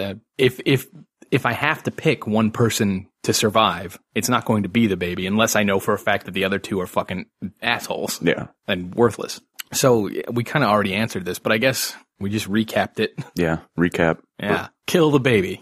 if I have to pick one person to survive, it's not going to be the baby, unless I know for a fact that the other two are fucking assholes. Yeah. And worthless. So we kind of already answered this, but I guess we just recapped it. Yeah, recap. Yeah. Kill the baby.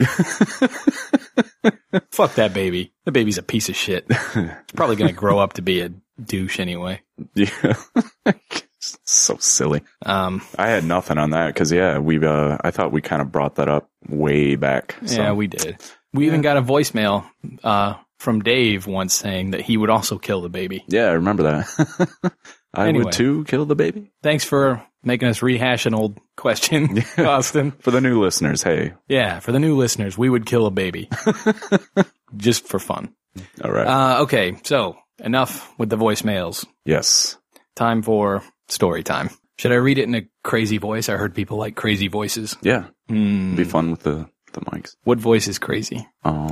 Fuck that baby. The baby's a piece of shit. It's probably going to grow up to be a douche anyway. Yeah. So silly. I had nothing on that because, yeah, I thought we kind of brought that up way back. So. Yeah, we did. We even got a voicemail from Dave once saying that he would also kill the baby. Yeah, I remember that. I would too kill the baby. Thanks for making us rehash an old question, Austin. For the new listeners, hey. Yeah, for the new listeners, we would kill a baby. Just for fun. All right. Okay, so enough with the voicemails. Yes. Time for story time. Should I read it in a crazy voice? I heard people like crazy voices. Yeah. It'd be fun with the mics. What voice is crazy?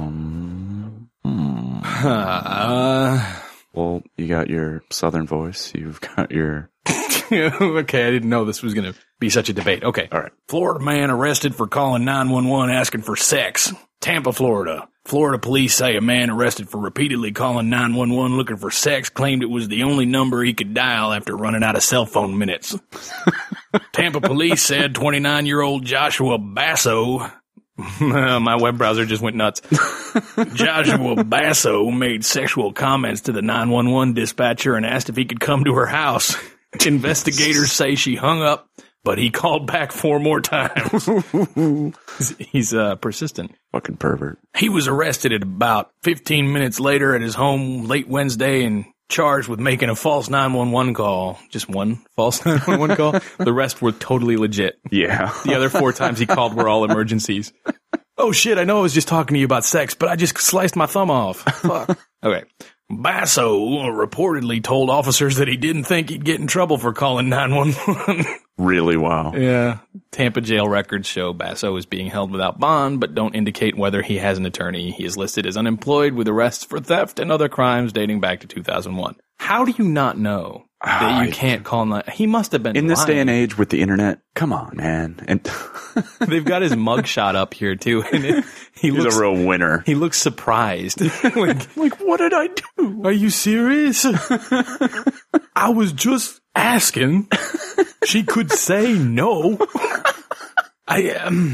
Well, you got your southern voice. You've got your... Okay, I didn't know this was going to be such a debate. Okay. All right. Florida man arrested for calling 911 asking for sex. Tampa, Florida. Florida police say a man arrested for repeatedly calling 911 looking for sex claimed it was the only number he could dial after running out of cell phone minutes. Tampa police said 29-year-old Joshua Basso... My web browser just went nuts. Joshua Basso made sexual comments to the 911 dispatcher and asked if he could come to her house. Investigators say she hung up, but he called back 4 more times. He's persistent. Fucking pervert. He was arrested at about 15 minutes later at his home late Wednesday and charged with making a false 911 call. Just one false 911 call. The rest were totally legit. Yeah. The other 4 times he called were all emergencies. Oh shit, I know I was just talking to you about sex, but I just sliced my thumb off. Fuck. Okay. Basso reportedly told officers that he didn't think he'd get in trouble for calling 911. Really? Wow. Yeah. Tampa jail records show Basso is being held without bond, but don't indicate whether he has an attorney. He is listed as unemployed with arrests for theft and other crimes dating back to 2001. How do you not know that you can't call He must have been in lying. This day and age with the internet. Come on, man. And they've got his mugshot up here too. And he's a real winner. He looks surprised. like, what did I do? Are you serious? I was just asking. She could say no. I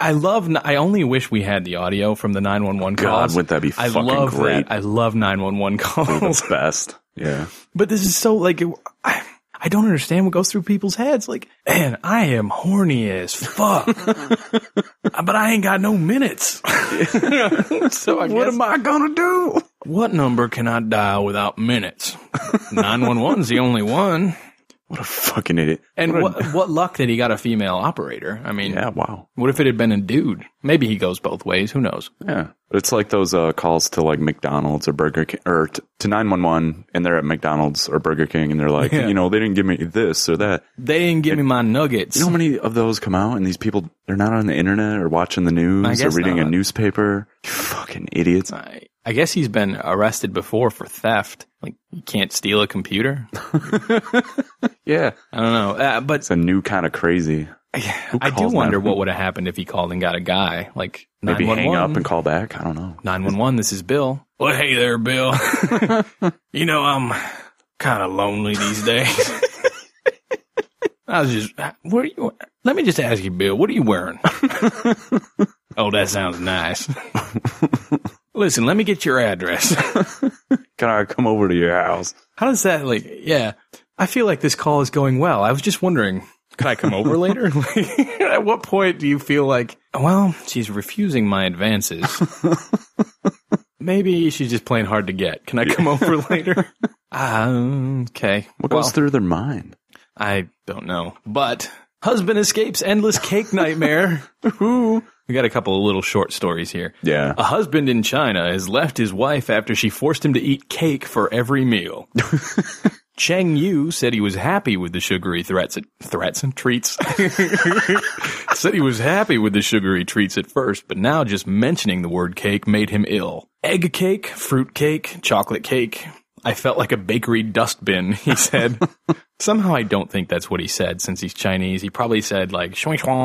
I only wish we had the audio from the 911 calls. God, wouldn't that be fucking love great? That. I love 911 calls. They're the best. Yeah. But this is so like, I don't understand what goes through people's heads. Like, man, I am horny as fuck, but I ain't got no minutes. So what am I gonna do? What number can I dial without minutes? 911's the only one. What a fucking idiot. And what luck that he got a female operator. I mean, yeah, wow. What if it had been a dude? Maybe he goes both ways. Who knows? Yeah. It's like those calls to like McDonald's or Burger King or to 911 and they're at McDonald's or Burger King and they're like, you know, they didn't give me this or that. They didn't give me my nuggets. You know how many of those come out and these people, they're not on the internet or watching the news or reading a newspaper? You fucking idiots. I guess he's been arrested before for theft. Like, you can't steal a computer? Yeah. I don't know. But it's a new kind of crazy. I do wonder what would have happened if he called and got a guy. Like, maybe hang up and call back. I don't know. 911, this is Bill. Well, hey there, Bill. You know, I'm kind of lonely these days. I was just, let me just ask you, Bill, what are you wearing? Oh, that sounds nice. Listen, let me get your address. Can I come over to your house? How does that, like, yeah. I feel like this call is going well. I was just wondering, could I come over later? At what point do you feel like, well, she's refusing my advances. Maybe she's just playing hard to get. Can I come over later? Okay. What goes through their mind? I don't know. But husband escapes endless cake nightmare. Ooh. We got a couple of little short stories here. Yeah. A husband in China has left his wife after she forced him to eat cake for every meal. Cheng Yu said he was happy with the sugary treats. Said he was happy with the sugary treats at first, but now just mentioning the word cake made him ill. Egg cake, fruit cake, chocolate cake. I felt like a bakery dustbin, he said. Somehow I don't think that's what he said since he's Chinese. He probably said like,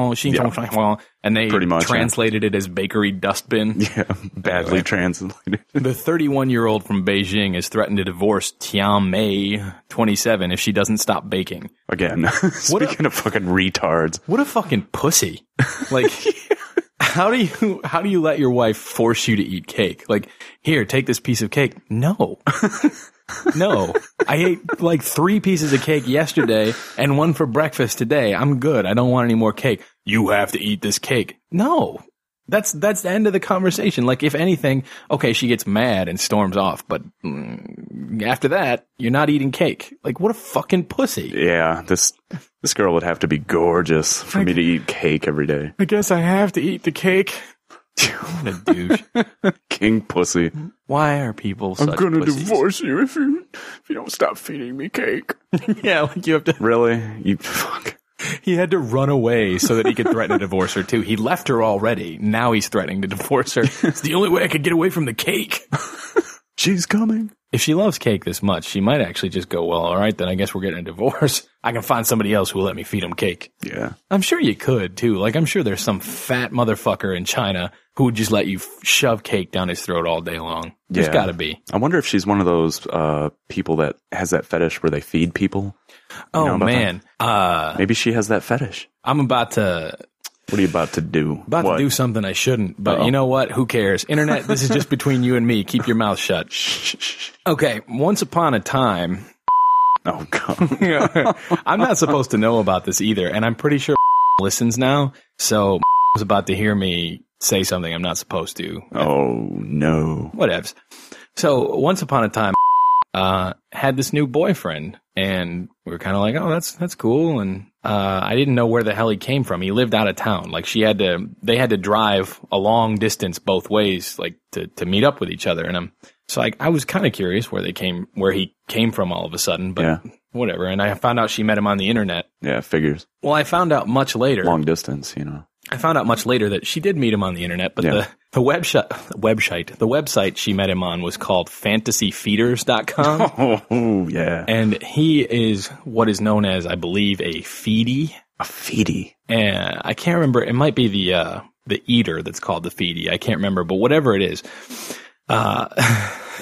and they translated it as bakery dustbin. Yeah, badly translated. The 31-year-old from Beijing has threatened to divorce Tian Mei, 27, if she doesn't stop baking. Again, speaking of fucking retards. What a fucking pussy. Like, how do you let your wife force you to eat cake? Like, here, take this piece of cake. No. No. I ate like 3 pieces of cake yesterday and 1 for breakfast today. I'm good. I don't want any more cake. You have to eat this cake. No. That's the end of the conversation. Like, if anything, okay, she gets mad and storms off, but after that, you're not eating cake. Like, what a fucking pussy. Yeah, this girl would have to be gorgeous for me to eat cake every day. I guess I have to eat the cake. What a douche. King pussy. Why are people such pussies? I'm gonna divorce you if you don't stop feeding me cake. Yeah, like you have to. Really? You fuck. He had to run away so that he could threaten to divorce her too. He left her already. Now he's threatening to divorce her. It's the only way I could get away from the cake. She's coming. If she loves cake this much, she might actually just go, well, all right, then I guess we're getting a divorce. I can find somebody else who will let me feed him cake. Yeah. I'm sure you could, too. Like, I'm sure there's some fat motherfucker in China who would just let you shove cake down his throat all day long. There's gotta be. I wonder if she's one of those people that has that fetish where they feed people. Oh, man. Maybe she has that fetish. I'm about to... What are you about to do? To do something I shouldn't, but you know what? Who cares? Internet, this is just between you and me. Keep your mouth shut. Okay, once upon a time... Oh, God. I'm not supposed to know about this either, and I'm pretty sure listens now, so was about to hear me say something I'm not supposed to. Oh, no. Whatevs. So, once upon a time, had this new boyfriend, and we were kind of like, oh, that's cool, and I didn't know where the hell he came from. He lived out of town. Like, they had to drive a long distance both ways, like, to meet up with each other, and so I was kind of curious where he came from all of a sudden, but whatever, and I found out she met him on the internet. Yeah, figures. Well, I found out much later. Long distance, you know. I found out much later that she did meet him on the internet, but the website she met him on was called fantasyfeeders.com. Oh, yeah. And he is what is known as, I believe, a feedie. A feedie? And I can't remember. It might be the eater that's called the feedie. I can't remember, but whatever it is.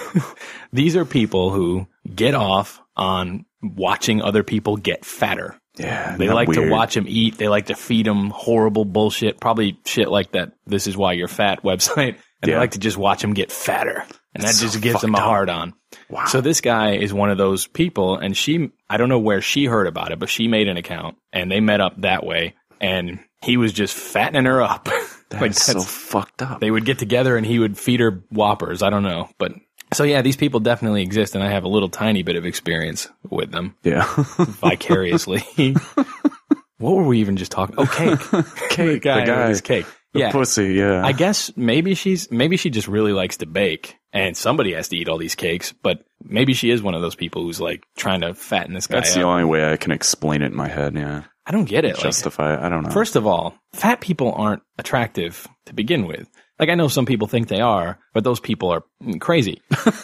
These are people who get off on watching other people get fatter. Yeah. They like to watch him eat. They like to feed him horrible bullshit, probably shit like that This Is Why You're Fat website. And they like to just watch him get fatter. And that just gives him a hard on. Wow. So this guy is one of those people, and I don't know where she heard about it, but she made an account, and they met up that way, and he was just fattening her up. That's so fucked up. They would get together, and he would feed her Whoppers. I don't know. But so, yeah, these people definitely exist, and I have a little tiny bit of experience with them. Yeah. Vicariously. What were we even just talking? Oh, cake. Cake. The guy with his cake. The pussy, yeah. I guess maybe she just really likes to bake, and somebody has to eat all these cakes, but maybe she is one of those people who's like trying to fatten this guy up. That's the only way I can explain it in my head, yeah. I don't get it. Justify it. I don't know. First of all, fat people aren't attractive to begin with. Like, I know some people think they are, but those people are crazy.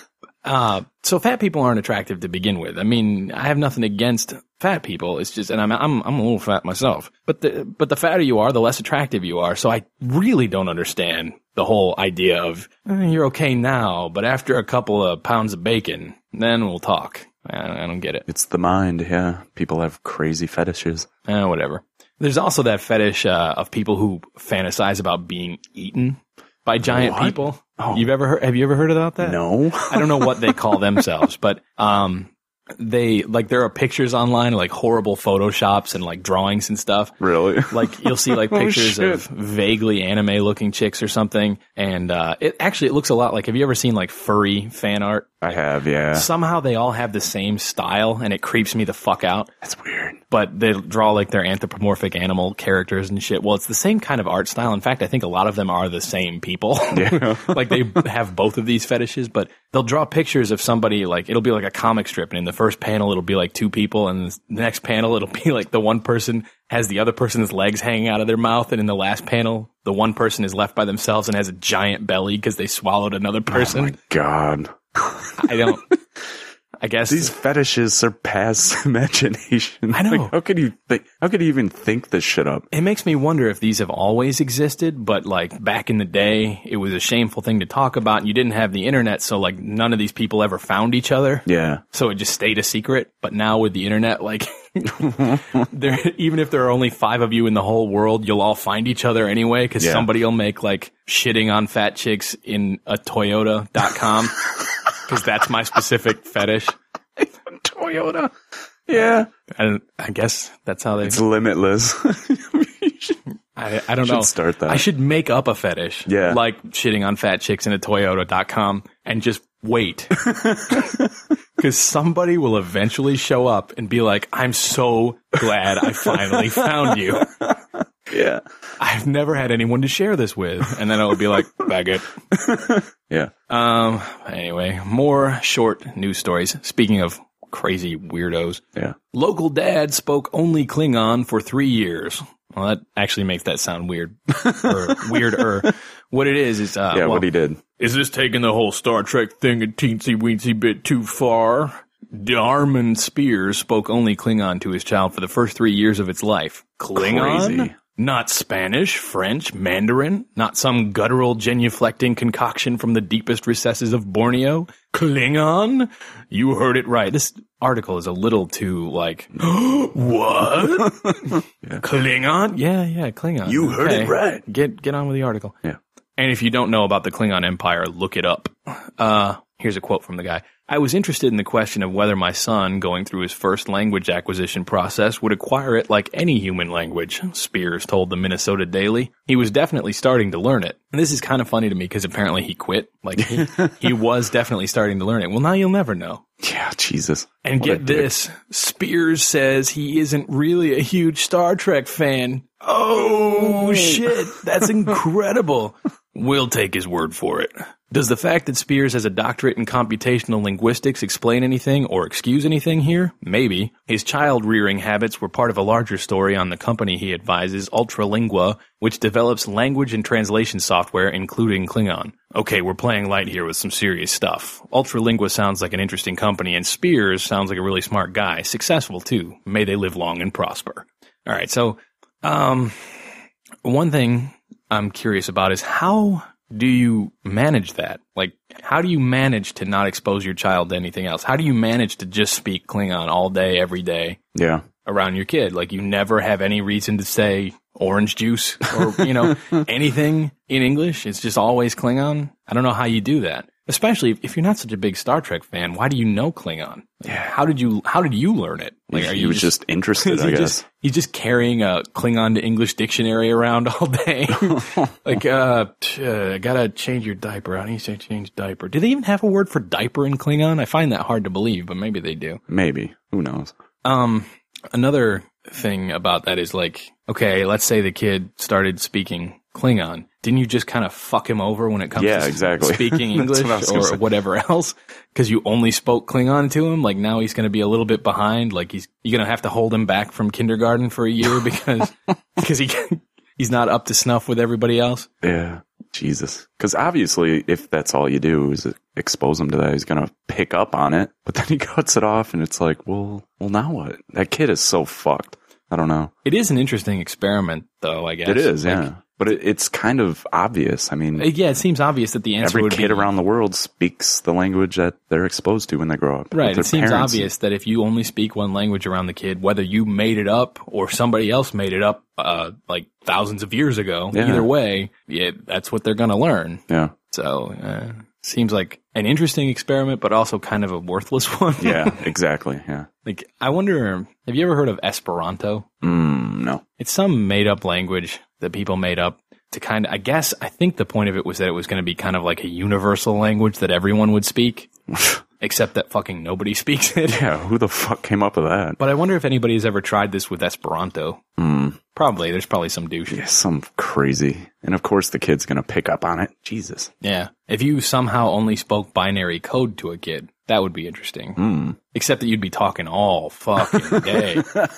So fat people aren't attractive to begin with. I mean, I have nothing against fat people. It's just, and I'm a little fat myself. But the fatter you are, the less attractive you are. So I really don't understand the whole idea of you're okay now, but after a couple of pounds of bacon, then we'll talk. I don't get it. It's the mind, yeah. People have crazy fetishes. Whatever. There's also that fetish of people who fantasize about being eaten by giant people. Oh. Have you ever heard about that? No. I don't know what they call themselves, but there are pictures online, like horrible photoshops and like drawings and stuff. Really? Like you'll see like pictures of vaguely anime looking chicks or something. And it looks a lot like, have you ever seen like furry fan art? I have, yeah. Somehow they all have the same style, and it creeps me the fuck out. That's weird. But they draw like their anthropomorphic animal characters and shit. Well, it's the same kind of art style. In fact, I think a lot of them are the same people. Yeah. Like they have both of these fetishes, but they'll draw pictures of somebody, like it'll be like a comic strip, and in the first panel it'll be like two people, and the next panel it'll be like the one person has the other person's legs hanging out of their mouth, and in the last panel the one person is left by themselves and has a giant belly because they swallowed another person. Oh my God. I guess these fetishes surpass imagination. I know. Like, how could you even think this shit up? It makes me wonder if these have always existed, but like back in the day, it was a shameful thing to talk about, and you didn't have the internet, so like none of these people ever found each other. Yeah. So it just stayed a secret. But now with the internet, like even if there are only 5 of you in the whole world, you'll all find each other anyway, because somebody will make like shitting on fat chicks in a Toyota.com. Because that's my specific fetish. Toyota. Yeah. I guess that's how It's limitless. I don't know. Start that. I should make up a fetish. Yeah. Like shitting on fat chicks in a Toyota.com and just wait. Because somebody will eventually show up and be like, I'm so glad I finally found you. Yeah. I've never had anyone to share this with. And then it'll be like, bag it. Yeah. Anyway, more short news stories. Speaking of crazy weirdos. Yeah. Local dad spoke only Klingon for 3 years. Well, that actually makes that sound weird. Or weirder. What it is what he did. Is this taking the whole Star Trek thing a teensy-weensy bit too far? Darman Spears spoke only Klingon to his child for the first 3 years of its life. Klingon? Crazy. Not Spanish, French, Mandarin, not some guttural, genuflecting concoction from the deepest recesses of Borneo. Klingon? You heard it right. This article is a little too, like, what? Klingon? Yeah, Klingon. You heard it right. Get on with the article. Yeah. And if you don't know about the Klingon Empire, look it up. Here's a quote from the guy. I was interested in the question of whether my son, going through his first language acquisition process, would acquire it like any human language, Spears told the Minnesota Daily. He was definitely starting to learn it. And this is kind of funny to me because apparently he quit. Like, he was definitely starting to learn it. Well, now you'll never know. Yeah, Jesus. And What get this, Spears says he isn't really a huge Star Trek fan. Oh, shit. That's incredible. We'll take his word for it. Does the fact that Spears has a doctorate in computational linguistics explain anything or excuse anything here? Maybe. His child-rearing habits were part of a larger story on the company he advises, Ultralingua, which develops language and translation software, including Klingon. Okay, we're playing light here with some serious stuff. Ultralingua sounds like an interesting company, and Spears sounds like a really smart guy. Successful, too. May they live long and prosper. All right, so, one thing I'm curious about is how do you manage that? Like, how do you manage to not expose your child to anything else? How do you manage to just speak Klingon all day, every day? Yeah. around your kid. Like, you never have any reason to say orange juice or, anything in English. It's just always Klingon. I don't know how you do that. Especially if you're not such a big Star Trek fan, why do you know Klingon? Yeah. How did you learn it? Like, he was just interested, I guess. He's just carrying a Klingon to English dictionary around all day. Like, gotta change your diaper. I need to change diaper. Do they even have a word for diaper in Klingon? I find that hard to believe, but maybe they do. Maybe. Who knows? Another thing about that is like, okay, let's say the kid started speaking Klingon. Didn't you just kind of fuck him over when it comes to speaking English or whatever else? Because you only spoke Klingon to him. Like, now he's going to be a little bit behind. Like, you're going to have to hold him back from kindergarten for a year because he's not up to snuff with everybody else. Yeah. Jesus. Because obviously, if that's all you do is expose him to that, he's going to pick up on it. But then he cuts it off and it's like, well, now what? That kid is so fucked. I don't know. It is an interesting experiment, though, I guess. It is, yeah. But it's kind of obvious. I mean, yeah, it seems obvious that the answer would be... Every kid around the world speaks the language that they're exposed to when they grow up. Right. It seems obvious that if you only speak one language around the kid, whether you made it up or somebody else made it up, like thousands of years ago, either way, that's what they're going to learn. Yeah. So, seems like an interesting experiment, but also kind of a worthless one. Yeah, exactly. Yeah. Like, I wonder, have you ever heard of Esperanto? No. It's some made-up language that people made up to kind of, I think the point of it was that it was going to be kind of like a universal language that everyone would speak, except that fucking nobody speaks it. Yeah, who the fuck came up with that? But I wonder if anybody has ever tried this with Esperanto. Probably. There's probably some douche. Yeah, some crazy. And of course the kid's going to pick up on it. Jesus. Yeah. If you somehow only spoke binary code to a kid, that would be interesting. Except that you'd be talking all fucking day.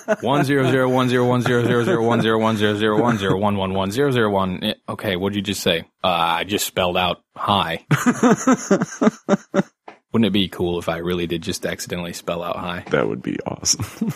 10010101010101010111001. Okay, what'd you just say? I just spelled out hi. Wouldn't it be cool if I really did just accidentally spell out hi? That would be awesome.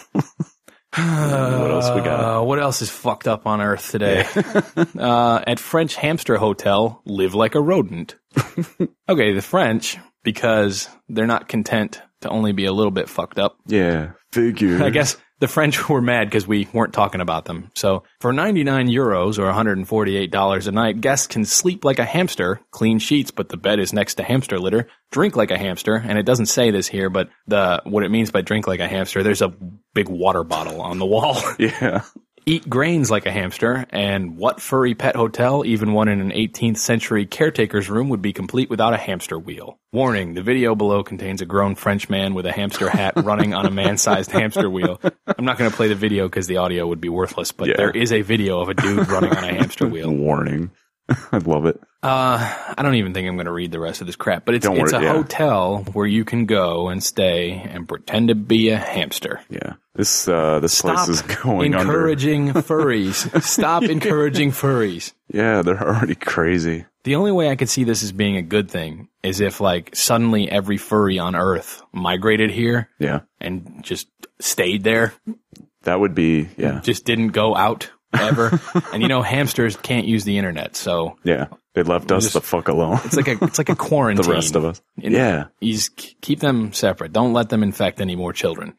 What else we got? What else is fucked up on Earth today? At French hamster hotel, live like a rodent. Okay, the French, because they're not content to only be a little bit fucked up. Yeah, figure. I guess the French were mad because we weren't talking about them. So for €99 or $148 a night, guests can sleep like a hamster, clean sheets, but the bed is next to hamster litter, drink like a hamster, and it doesn't say this here, but what it means by drink like a hamster, there's a big water bottle on the wall. Yeah. Eat grains like a hamster, and what furry pet hotel, even one in an 18th century caretaker's room, would be complete without a hamster wheel? Warning, the video below contains a grown French man with a hamster hat running on a man-sized hamster wheel. I'm not going to play the video because the audio would be worthless, but there is a video of a dude running on a hamster wheel. Warning. I love it. I don't even think I'm going to read the rest of this crap, but it's a hotel where you can go and stay and pretend to be a hamster. Yeah. This place is going encouraging furries. Stop encouraging furries. Yeah, they're already crazy. The only way I could see this as being a good thing is if, like, suddenly every furry on Earth migrated here. Yeah. And just stayed there. That would be, Just didn't go out ever. And hamsters can't use the internet, so. Yeah. They left us the fuck alone. It's like a quarantine. The rest of us. Keep them separate. Don't let them infect any more children.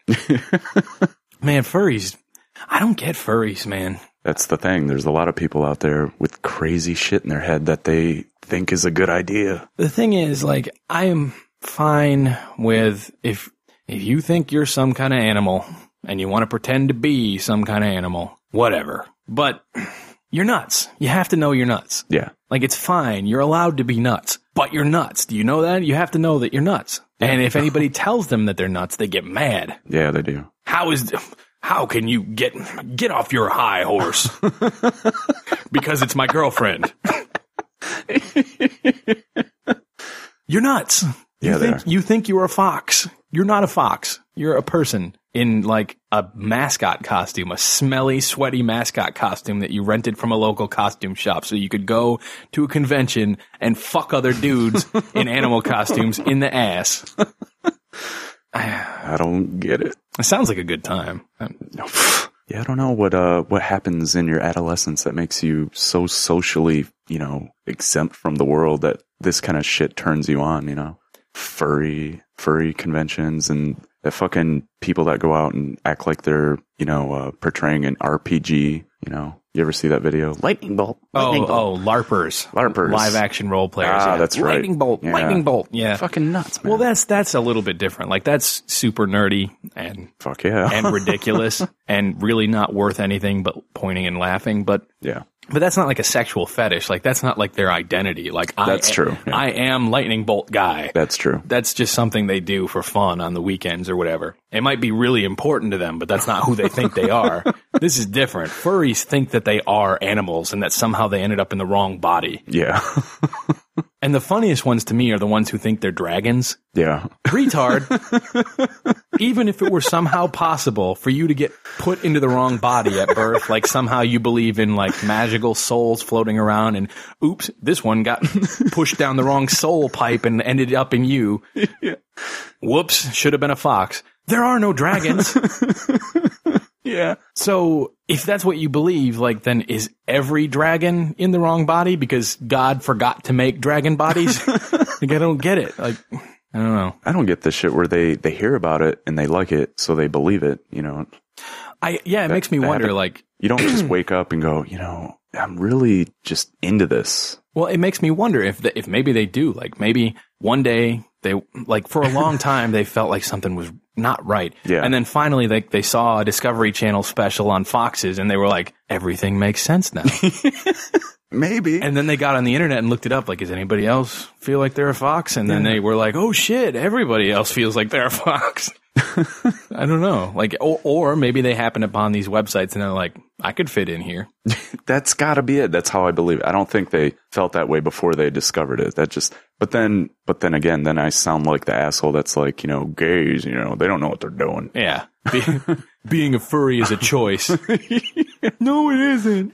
Man, furries. I don't get furries, man. That's the thing. There's a lot of people out there with crazy shit in their head that they think is a good idea. The thing is, like, I am fine with if you think you're some kind of animal and you want to pretend to be some kind of animal, whatever. But you're nuts. You have to know you're nuts. Yeah. Like, it's fine. You're allowed to be nuts, but you're nuts. Do you know that? You have to know that you're nuts. And if anybody tells them that they're nuts, they get mad. Yeah, they do. How can you get off your high horse? Because it's my girlfriend. You're nuts. You think you're a fox. You're not a fox. You're a person in, like, a mascot costume, a smelly, sweaty mascot costume that you rented from a local costume shop so you could go to a convention and fuck other dudes in animal costumes in the ass. I don't get it. It sounds like a good time. Yeah, I don't know what happens in your adolescence that makes you so socially, exempt from the world that this kind of shit turns you on, furry conventions and that fucking people that go out and act like they're, portraying an RPG, You ever see that video? Lightning bolt. Lightning bolt. LARPers. Live action role players. Ah, that's right. Lightning bolt. Yeah. Lightning bolt. Yeah. Fucking nuts, man. Well, that's a little bit different. Like, that's super nerdy and fuck yeah. and ridiculous and really not worth anything but pointing and laughing. But yeah. But that's not like a sexual fetish. Like, that's not like their identity. Like, that's true. Yeah. I am Lightning Bolt guy. That's true. That's just something they do for fun on the weekends or whatever. It might be really important to them, but that's not who they think they are. This is different. Furries think that they are animals and that somehow they ended up in the wrong body. Yeah. And the funniest ones to me are the ones who think they're dragons. Yeah. Retard. Even if it were somehow possible for you to get put into the wrong body at birth, like somehow you believe in like magical souls floating around and oops, this one got pushed down the wrong soul pipe and ended up in you. Yeah. Whoops, should have been a fox. There are no dragons. Yeah. So if that's what you believe, like, then is every dragon in the wrong body because God forgot to make dragon bodies? Like, I don't get it. Like, I don't know. I don't get the shit where they hear about it and they like it, so they believe it, It makes me wonder, like, you don't just wake up and go, I'm really just into this. Well, it makes me wonder if maybe they do, like, maybe one day they, like, for a long time they felt like something was not right. Yeah. And then finally they saw a Discovery Channel special on foxes and they were like, everything makes sense now. Maybe. And then they got on the internet and looked it up, like, does anybody else feel like they're a fox? And then they were like, oh shit, everybody else feels like they're a fox. I don't know. Like, or maybe they happen upon these websites and they're like, I could fit in here. That's gotta be it. That's how I believe it. I don't think they felt that way before they discovered it. But then again, then I sound like the asshole that's like, gays, they don't know what they're doing. Yeah. Being a furry is a choice. No, it isn't.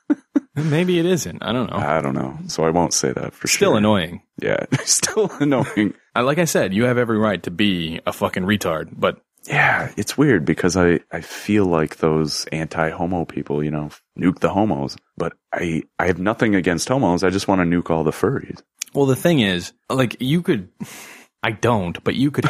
Maybe it isn't. I don't know. I don't know. So I won't say that for sure. Still annoying. Yeah. Still annoying. Like I said, you have every right to be a fucking retard, but yeah, it's weird because I feel like those anti-homo people, nuke the homos, but I have nothing against homos. I just want to nuke all the furries. Well, the thing is, like, I don't, but you could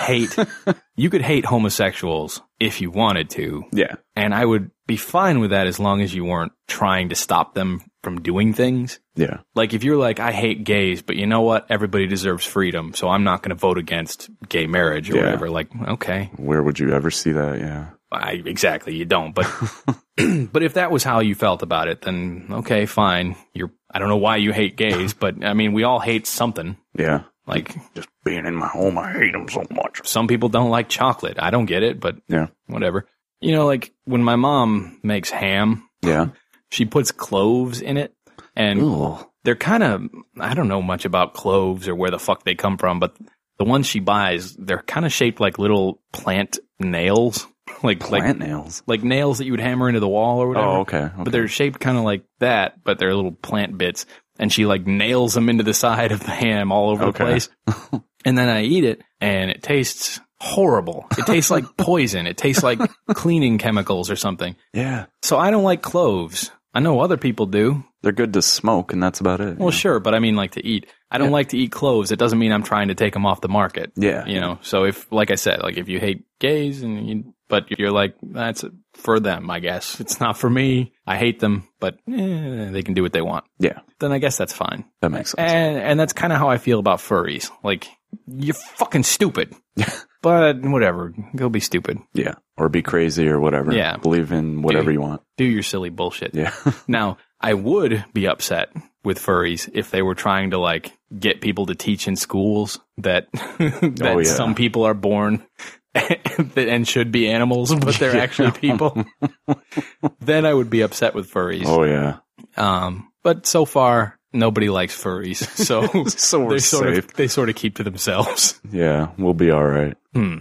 hate homosexuals if you wanted to. Yeah. And I would be fine with that as long as you weren't trying to stop them from doing things. Yeah. Like, if you're like, I hate gays, but you know what? Everybody deserves freedom, so I'm not going to vote against gay marriage or whatever. Like, okay. Where would you ever see that? Yeah. Exactly, you don't. But but if that was how you felt about it, then okay, fine. I don't know why you hate gays, but I mean, we all hate something. Yeah. Like, just being in my home, I hate them so much. Some people don't like chocolate. I don't get it, but yeah, whatever. Like when my mom makes ham, yeah, she puts cloves in it, and they're kind of, I don't know much about cloves or where the fuck they come from, but the ones she buys, they're kind of shaped like little plant nails. Like nails? Like nails that you would hammer into the wall or whatever. Oh, okay. But they're shaped kind of like that, but they're little plant bits. And she like nails them into the side of the ham all over the place. And then I eat it and it tastes horrible. It tastes like poison. It tastes like cleaning chemicals or something. Yeah. So I don't like cloves. I know other people do. They're good to smoke and that's about it. Well, sure, but I mean like to eat. I don't like to eat cloves. It doesn't mean I'm trying to take them off the market. Yeah. So if, like I said, like if you hate gays but you're like, that's for them, I guess. It's not for me. I hate them, but they can do what they want. Yeah. Then I guess that's fine. That makes sense. And that's kind of how I feel about furries. Like, you're fucking stupid. But whatever. Go be stupid. Yeah. Or be crazy or whatever. Yeah. Believe in whatever you want. Do your silly bullshit. Yeah. Now, I would be upset with furries if they were trying to like get people to teach in schools that some people are born and should be animals, but they're actually people. Then I would be upset with furries. Oh yeah. But so far nobody likes furries, so we're they sort of keep to themselves. Yeah, we'll be all right.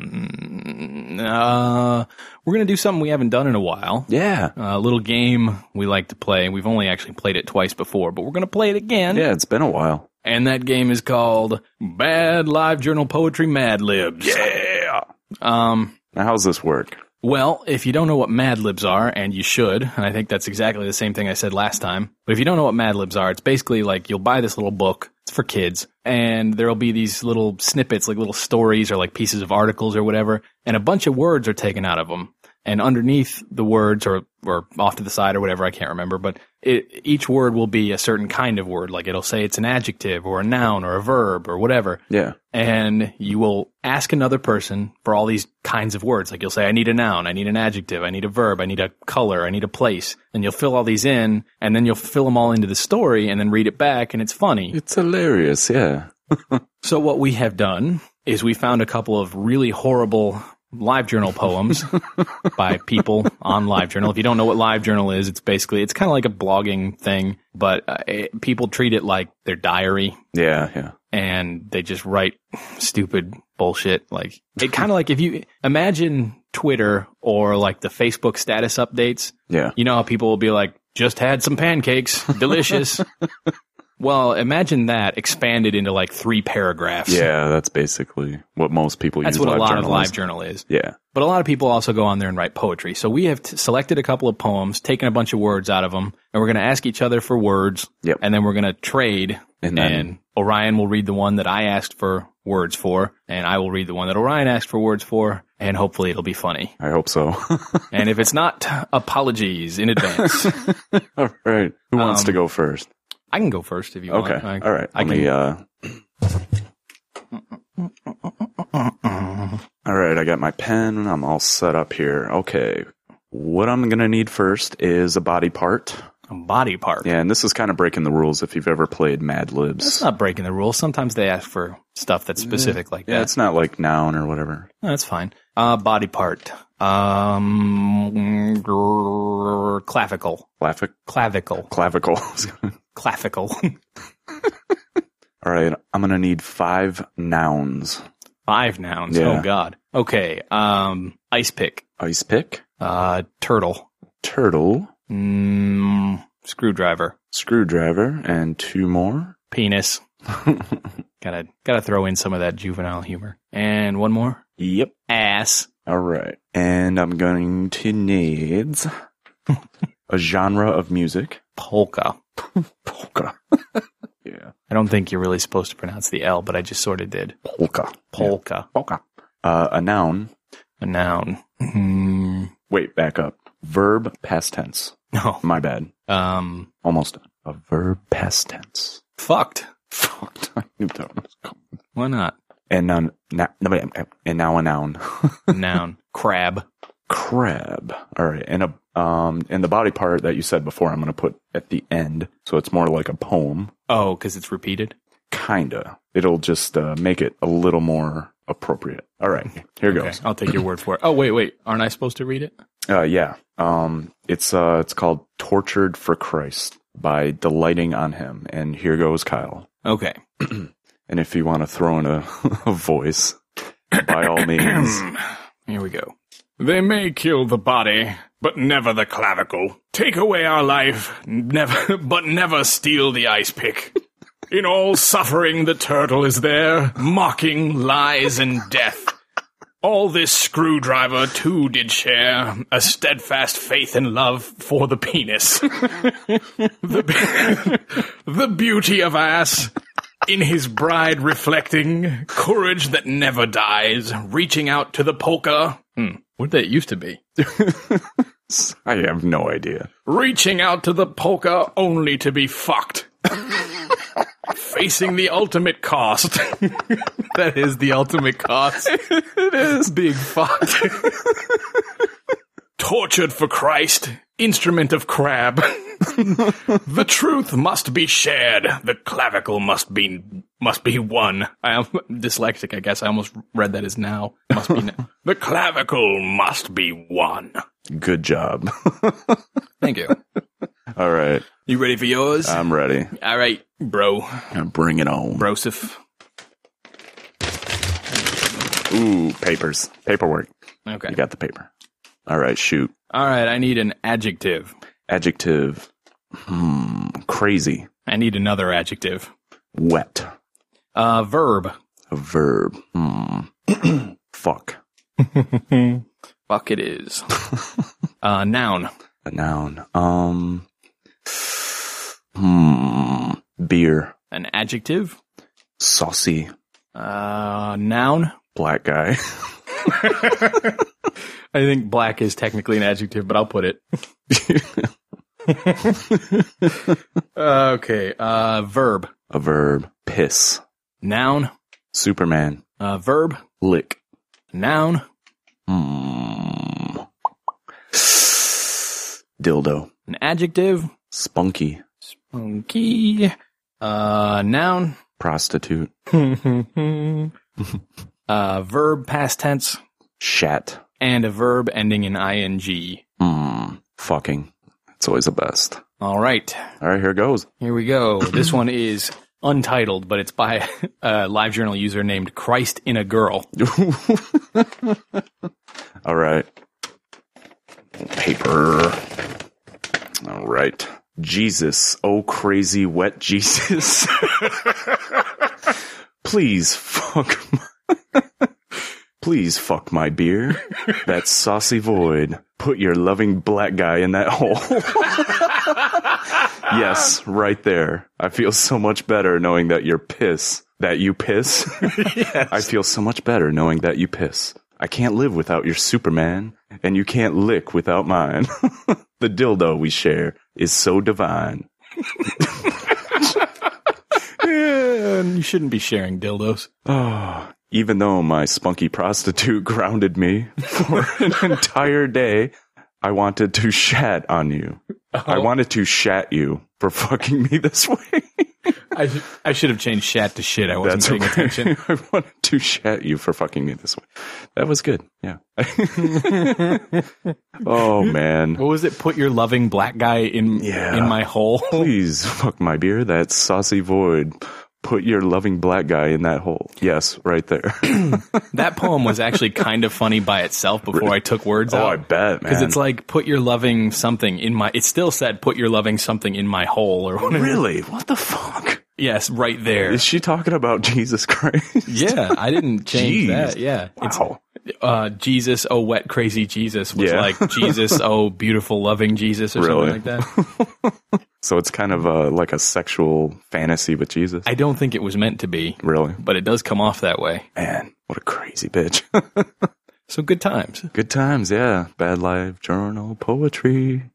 We're gonna do something we haven't done in a while. Yeah, a little game we like to play. We've only actually played it twice before, but we're gonna play it again. Yeah, it's been a while. And that game is called Bad Live Journal Poetry Mad Libs. Yeah. Now, how's this work? Well, if you don't know what Mad Libs are, and you should, and I think that's exactly the same thing I said last time, but if you don't know what Mad Libs are, it's basically like you'll buy this little book, it's for kids, and there'll be these little snippets, like little stories or like pieces of articles or whatever, and a bunch of words are taken out of them. And underneath the words, or off to the side or whatever, I can't remember, but each word will be a certain kind of word. Like it'll say it's an adjective or a noun or a verb or whatever. Yeah. And you will ask another person for all these kinds of words. Like you'll say, I need a noun, I need an adjective, I need a verb, I need a color, I need a place. And you'll fill all these in, and then you'll fill them all into the story and then read it back, and it's funny. It's hilarious, yeah. So what we have done is we found a couple of really horrible LiveJournal poems by people on LiveJournal. If you don't know what LiveJournal is, it's kind of like a blogging thing, but people treat it like their diary. Yeah. And they just write stupid bullshit. Like it kind of like if you imagine Twitter or like the Facebook status updates. Yeah. You know how people will be like, just had some pancakes, delicious. Well, imagine that expanded into like 3 paragraphs. Yeah, that's basically what most people use. That's what a lot of LiveJournal is. Yeah. But a lot of people also go on there and write poetry. So we have selected a couple of poems, taken a bunch of words out of them, and we're going to ask each other for words. Yep. And then we're going to trade. And Orion will read the one that I asked for words for, and I will read the one that Orion asked for words for, and hopefully it'll be funny. I hope so. And if it's not, apologies in advance. All right. Who wants to go first? I can go first if you want. Okay. All right. All right. I got my pen. I'm all set up here. Okay. What I'm going to need first is a body part. A body part? Yeah, and this is kind of breaking the rules if you've ever played Mad Libs. It's not breaking the rules. Sometimes they ask for stuff that's specific like that. Yeah, it's not like noun or whatever. No, that's fine. Body part. Clavicle. Clavicle. Clavicle. All right, I'm going to need 5 nouns. 5 nouns? Yeah. Oh, God. Okay, ice pick. Ice pick? Turtle. Turtle. Screwdriver. Screwdriver, and 2 more. Penis. Gotta throw in some of that juvenile humor. And 1 more? Yep. Ass. All right. And I'm going to need a genre of music. Polka. Polka. Yeah. I don't think you're really supposed to pronounce the L, but I just sort of did. Polka. Polka. Yeah. Polka. A noun. A noun. Wait, back up. Verb past tense. No. My bad. Almost done. A verb past tense. Fucked. I knew that was coming. Why not? And now a noun. Noun. Crab. Crab. All right. And the body part that you said before, I'm going to put at the end, so it's more like a poem. Oh, because it's repeated? Kinda. It'll just make it a little more appropriate. All right. Here goes. I'll take your word for it. Oh, wait. Aren't I supposed to read it? Yeah. It's called Tortured for Christ by Delighting on Him. And here goes Kyle. Okay. And if you want to throw in a voice, by all means. Here we go. They may kill the body, but never the clavicle. Take away our life, but never steal the ice pick. In all suffering the turtle is there, mocking lies and death. All this screwdriver too did share a steadfast faith and love for the penis. The beauty of ass, in his bride reflecting, courage that never dies, reaching out to the polka. What did that used to be? I have no idea. Reaching out to the polka only to be fucked. Facing the ultimate cost. That is the ultimate cost. It is. Being fucked. Tortured for Christ. Instrument of crab. The truth must be shared. The clavicle must be won. I am dyslexic, I guess. I almost read that as now. Must be now. The clavicle must be won. Good job. Thank you. All right. You ready for yours? I'm ready. All right, bro. Bring it on. Broseph. Ooh, paperwork. Okay. You got the paper. All right, shoot. All right, I need an adjective. Adjective. Crazy. I need another adjective. Wet. Verb. A verb. Fuck. fuck it is. Noun. A noun. Beer. An adjective. Saucy. Noun. Black guy. I think black is technically an adjective, but I'll put it. Okay. Verb. A verb. Piss. Noun. Superman. Verb. Lick. Noun. Dildo. An adjective. Spunky. Spunky. Noun. Prostitute. Verb past tense. Shat. And a verb ending in ing. Fucking. It's always the best. All right. All right, here goes. Here we go. This one is untitled, but it's by a LiveJournal user named Christ in a Girl. All right. Paper. All right. Jesus, oh crazy wet Jesus. Please fuck my beer. That saucy void. Put your loving black guy in that hole. Yes, right there. I feel so much better knowing that you piss. Yes. I feel so much better knowing that you piss. I can't live without your Superman, and you can't lick without mine. The dildo we share is so divine. Yeah, you shouldn't be sharing dildos. Oh, even though my spunky prostitute grounded me for an entire day, I wanted to shat on you. Oh. I wanted to shat you for fucking me this way. I should have changed shat to shit. I wasn't paying attention. I wanted to shat you for fucking me this way. That was good. Yeah. Oh, man. What was it? Put your loving black guy in my hole? Please fuck my beer. That saucy void. Put your loving black guy in that hole. Yes, right there. That poem was actually kind of funny by itself before I took words out. Oh, I bet, man. Because it's like, put your loving something in my... It still said, put your loving something in my hole or whatever. Really? What the fuck? Yes, right there. Is she talking about Jesus Christ? Yeah, I didn't change that. Yeah. Wow. It's, Jesus, oh wet, crazy Jesus was like, Jesus, oh beautiful, loving Jesus or something like that. So it's kind of like a sexual fantasy with Jesus? I don't think it was meant to be. Really? But it does come off that way. Man, what a crazy bitch. So good times. Good times, yeah. Bad LiveJournal poetry.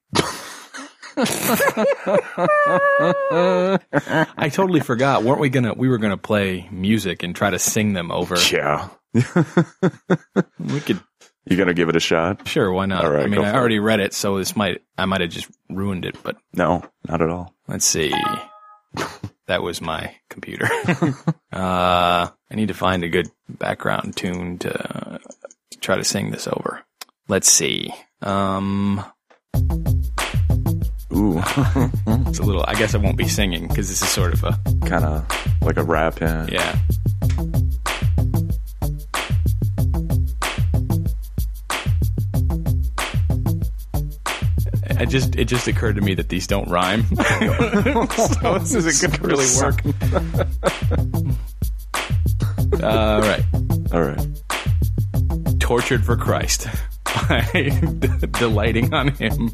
I totally forgot. Weren't we were gonna play music and try to sing them over. Yeah. We could. You gonna give it a shot? Sure, why not? All right, I mean, I already read it, so I might have just ruined it, but no, not at all. Let's see. That was my computer. I need to find a good background tune to try to sing this over. Let's see. Ooh. It's a little, I guess I won't be singing because this is sort of a... kind of like a rap, yeah. Yeah. It just occurred to me that these don't rhyme. So this isn't going to really work. All right. Tortured for Christ by Delighting on Him.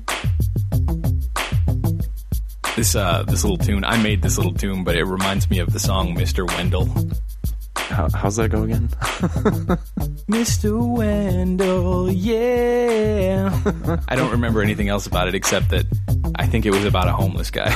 This little tune, I made this little tune, but it reminds me of the song Mr. Wendell. How's that go again? Mr. Wendell, yeah. I don't remember anything else about it except that I think it was about a homeless guy.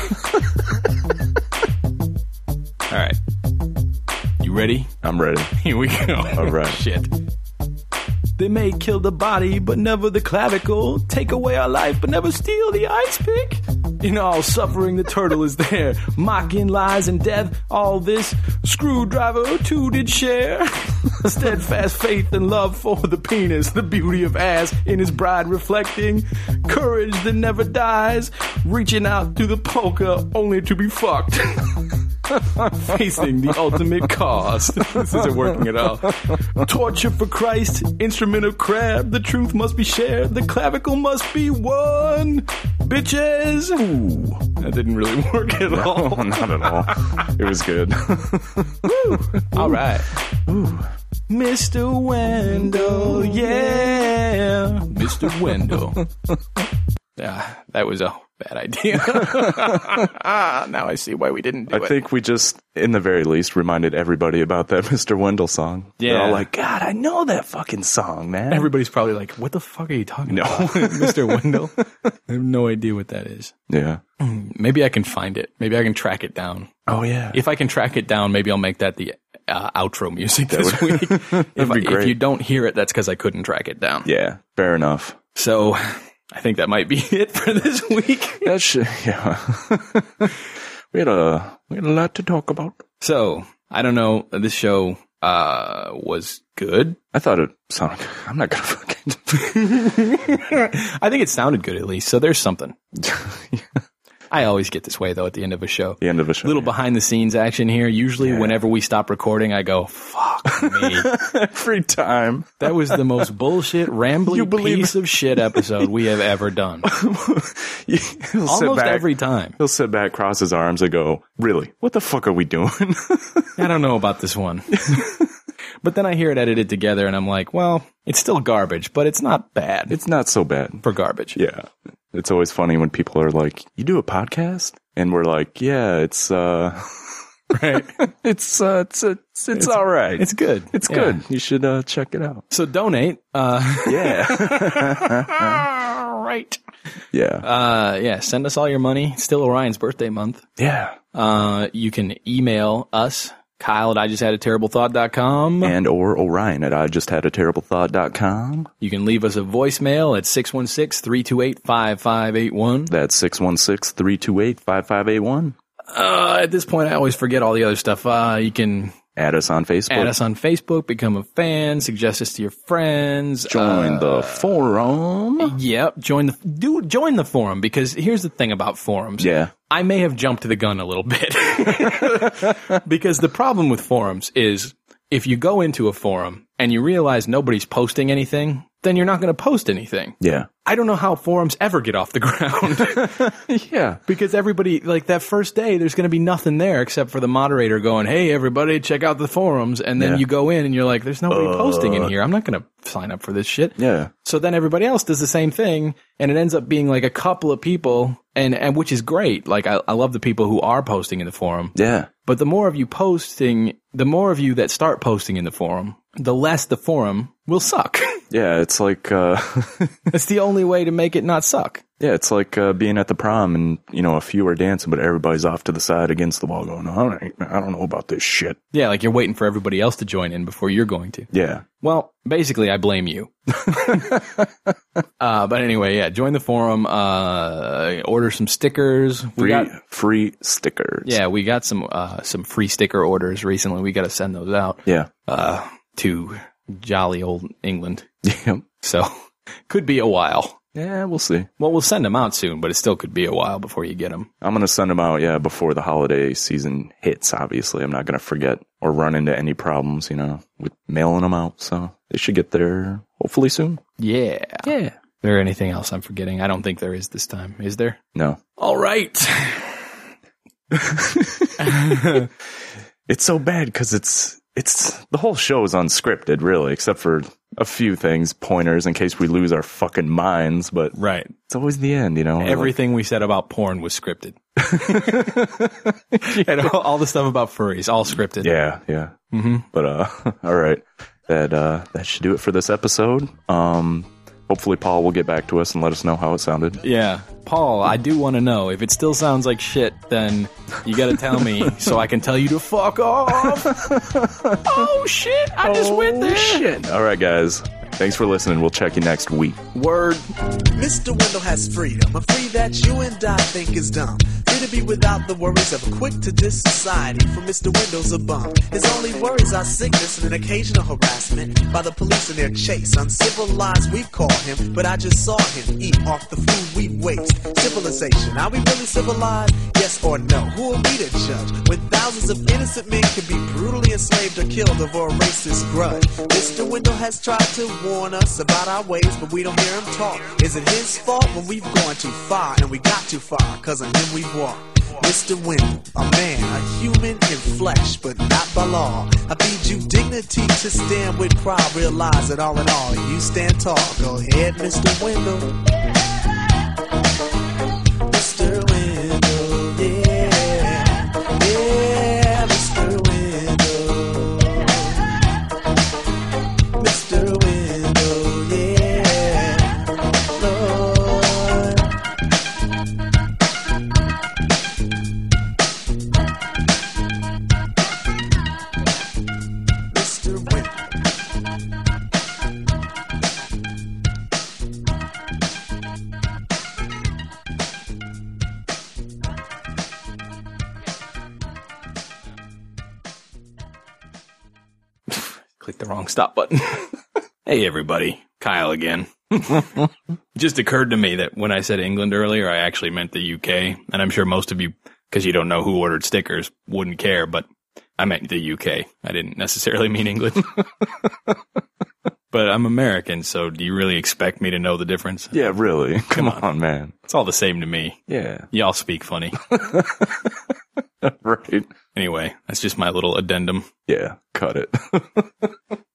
All right. You ready? I'm ready. Here we go. All right. Shit. They may kill the body, but never the clavicle. Take away our life, but never steal the ice pick. In all suffering, the turtle is there. Mocking lies and death, all this screwdriver too did share. Steadfast faith and love for the penis, the beauty of ass in his bride reflecting. Courage that never dies, reaching out to the polka only to be fucked. Facing the ultimate cost. This isn't working at all. Torture for Christ, instrument of crab. The truth must be shared. The clavicle must be won. Bitches. Ooh, that didn't really work at all. No, not at all. It was good. All right. Ooh. Mr. Wendell, yeah. Mr. Wendell. Yeah, that was a bad idea. Now I see why we didn't do it. I think we just, in the very least, reminded everybody about that Mr. Wendell song. Yeah. They're all like, God, I know that fucking song, man. Everybody's probably like, what the fuck are you talking about, Mr. Wendell? I have no idea what that is. Yeah. Maybe I can find it. Maybe I can track it down. Oh, yeah. If I can track it down, maybe I'll make that the outro music this week. If you don't hear it, that's because I couldn't track it down. Yeah, fair enough. So I think that might be it for this week. That shit, yeah. we had a lot to talk about. So I don't know. This show was good. I thought it sounded good. I'm not gonna fucking. I think it sounded good at least. So there's something. I always get this way though at the end of a show. The end of a show. Little behind the scenes action here. Usually whenever we stop recording, I go, fuck me. Every time. That was the most bullshit, rambling piece of shit episode we have ever done. Almost every time. He'll sit back, cross his arms and go, really? What the fuck are we doing? I don't know about this one. But then I hear it edited together and I'm like, well, it's still garbage, but it's not bad. It's not so bad. For garbage. Yeah. It's always funny when people are like, you do a podcast? And we're like, yeah, it's, right. It's all right. It's good. It's good. You should, check it out. So donate. Yeah. Right. Yeah. Yeah. Send us all your money. It's still Orion's birthday month. Yeah. You can email us, Kyle at IJustHadATerribleThought.com. And or Orion at IJustHadATerribleThought.com. You can leave us a voicemail at 616-328-5581. That's 616-328-5581. At this point, I always forget all the other stuff. You can add us on Facebook. Become a fan, suggest us to your friends. Join the forum. Yep. Join the forum, because here's the thing about forums. Yeah. I may have jumped the gun a little bit because the problem with forums is if you go into a forum and you realize nobody's posting anything, then you're not going to post anything. Yeah. I don't know how forums ever get off the ground. Yeah. Because everybody, like that first day, there's going to be nothing there except for the moderator going, hey, everybody, check out the forums. And then you go in and you're like, there's nobody posting in here. I'm not going to sign up for this shit. Yeah. So then everybody else does the same thing. And it ends up being like a couple of people, and which is great. Like, I love the people who are posting in the forum. Yeah. But the more of you that start posting in the forum, the less the forum will suck. Yeah, it's like, it's the only way to make it not suck. Yeah, it's like being at the prom and, a few are dancing, but everybody's off to the side against the wall going, I don't know about this shit. Yeah, like you're waiting for everybody else to join in before you're going to. Yeah. Well, basically, I blame you. But anyway, yeah, join the forum, order some stickers. Free stickers. Yeah, we got some free sticker orders recently. We got to send those out. Yeah. To jolly old England. Yeah. So, could be a while. Yeah, we'll see. Well, we'll send them out soon, but it still could be a while before you get them. I'm going to send them out, before the holiday season hits, obviously. I'm not going to forget or run into any problems, with mailing them out. So they should get there hopefully soon. Yeah. Yeah. Is there anything else I'm forgetting? I don't think there is this time. Is there? No. All right. It's so bad because it's the whole show is unscripted, really, except for a few things, pointers in case we lose our fucking minds. But right, it's always the end, Everything we said about porn was scripted, and all the stuff about furries, all scripted. Yeah, yeah. Mm-hmm. But all right, that should do it for this episode. Hopefully, Paul will get back to us and let us know how it sounded. Yeah. Paul, I do want to know. If it still sounds like shit, then you got to tell me so I can tell you to fuck off. Oh, shit. I just went there. Shit. All right, guys. Thanks for listening. We'll check you next week. Word. Mr. Wendell has freedom, a free that you and I think is dumb. Free to be without the worries of a quick-to-diss society, for Mr. Wendell's a bum. His only worries are sickness and an occasional harassment by the police in their chase. Uncivilized, we call him, but I just saw him eat off the food we waste. Civilization, are we really civilized? Yes or no? Who are we to judge when thousands of innocent men can be brutally enslaved or killed over a racist grudge? Mr. Wendell has tried to warn us about our ways, but we don't hear him talk. Is it his fault when we've gone too far, and we got too far, cause on him we've walked? Mr. Wendell, a man, a human in flesh, but not by law. I feed you dignity to stand with pride. Realize that all in all, you stand tall. Go ahead, Mr. Wendell. Mr. Wendell, yeah. Yeah, Mr. Wendell. Mr. Wendell, yeah. Lord. Mr. Wendell. Click the wrong stop button. Hey, everybody. Kyle again. Just occurred to me that when I said England earlier, I actually meant the UK. And I'm sure most of you, because you don't know who ordered stickers, wouldn't care, but I meant the UK. I didn't necessarily mean England. But I'm American, so do you really expect me to know the difference? Yeah, really. Come on, man. It's all the same to me. Yeah. Y'all speak funny. Right. Anyway, that's just my little addendum. Yeah, cut it.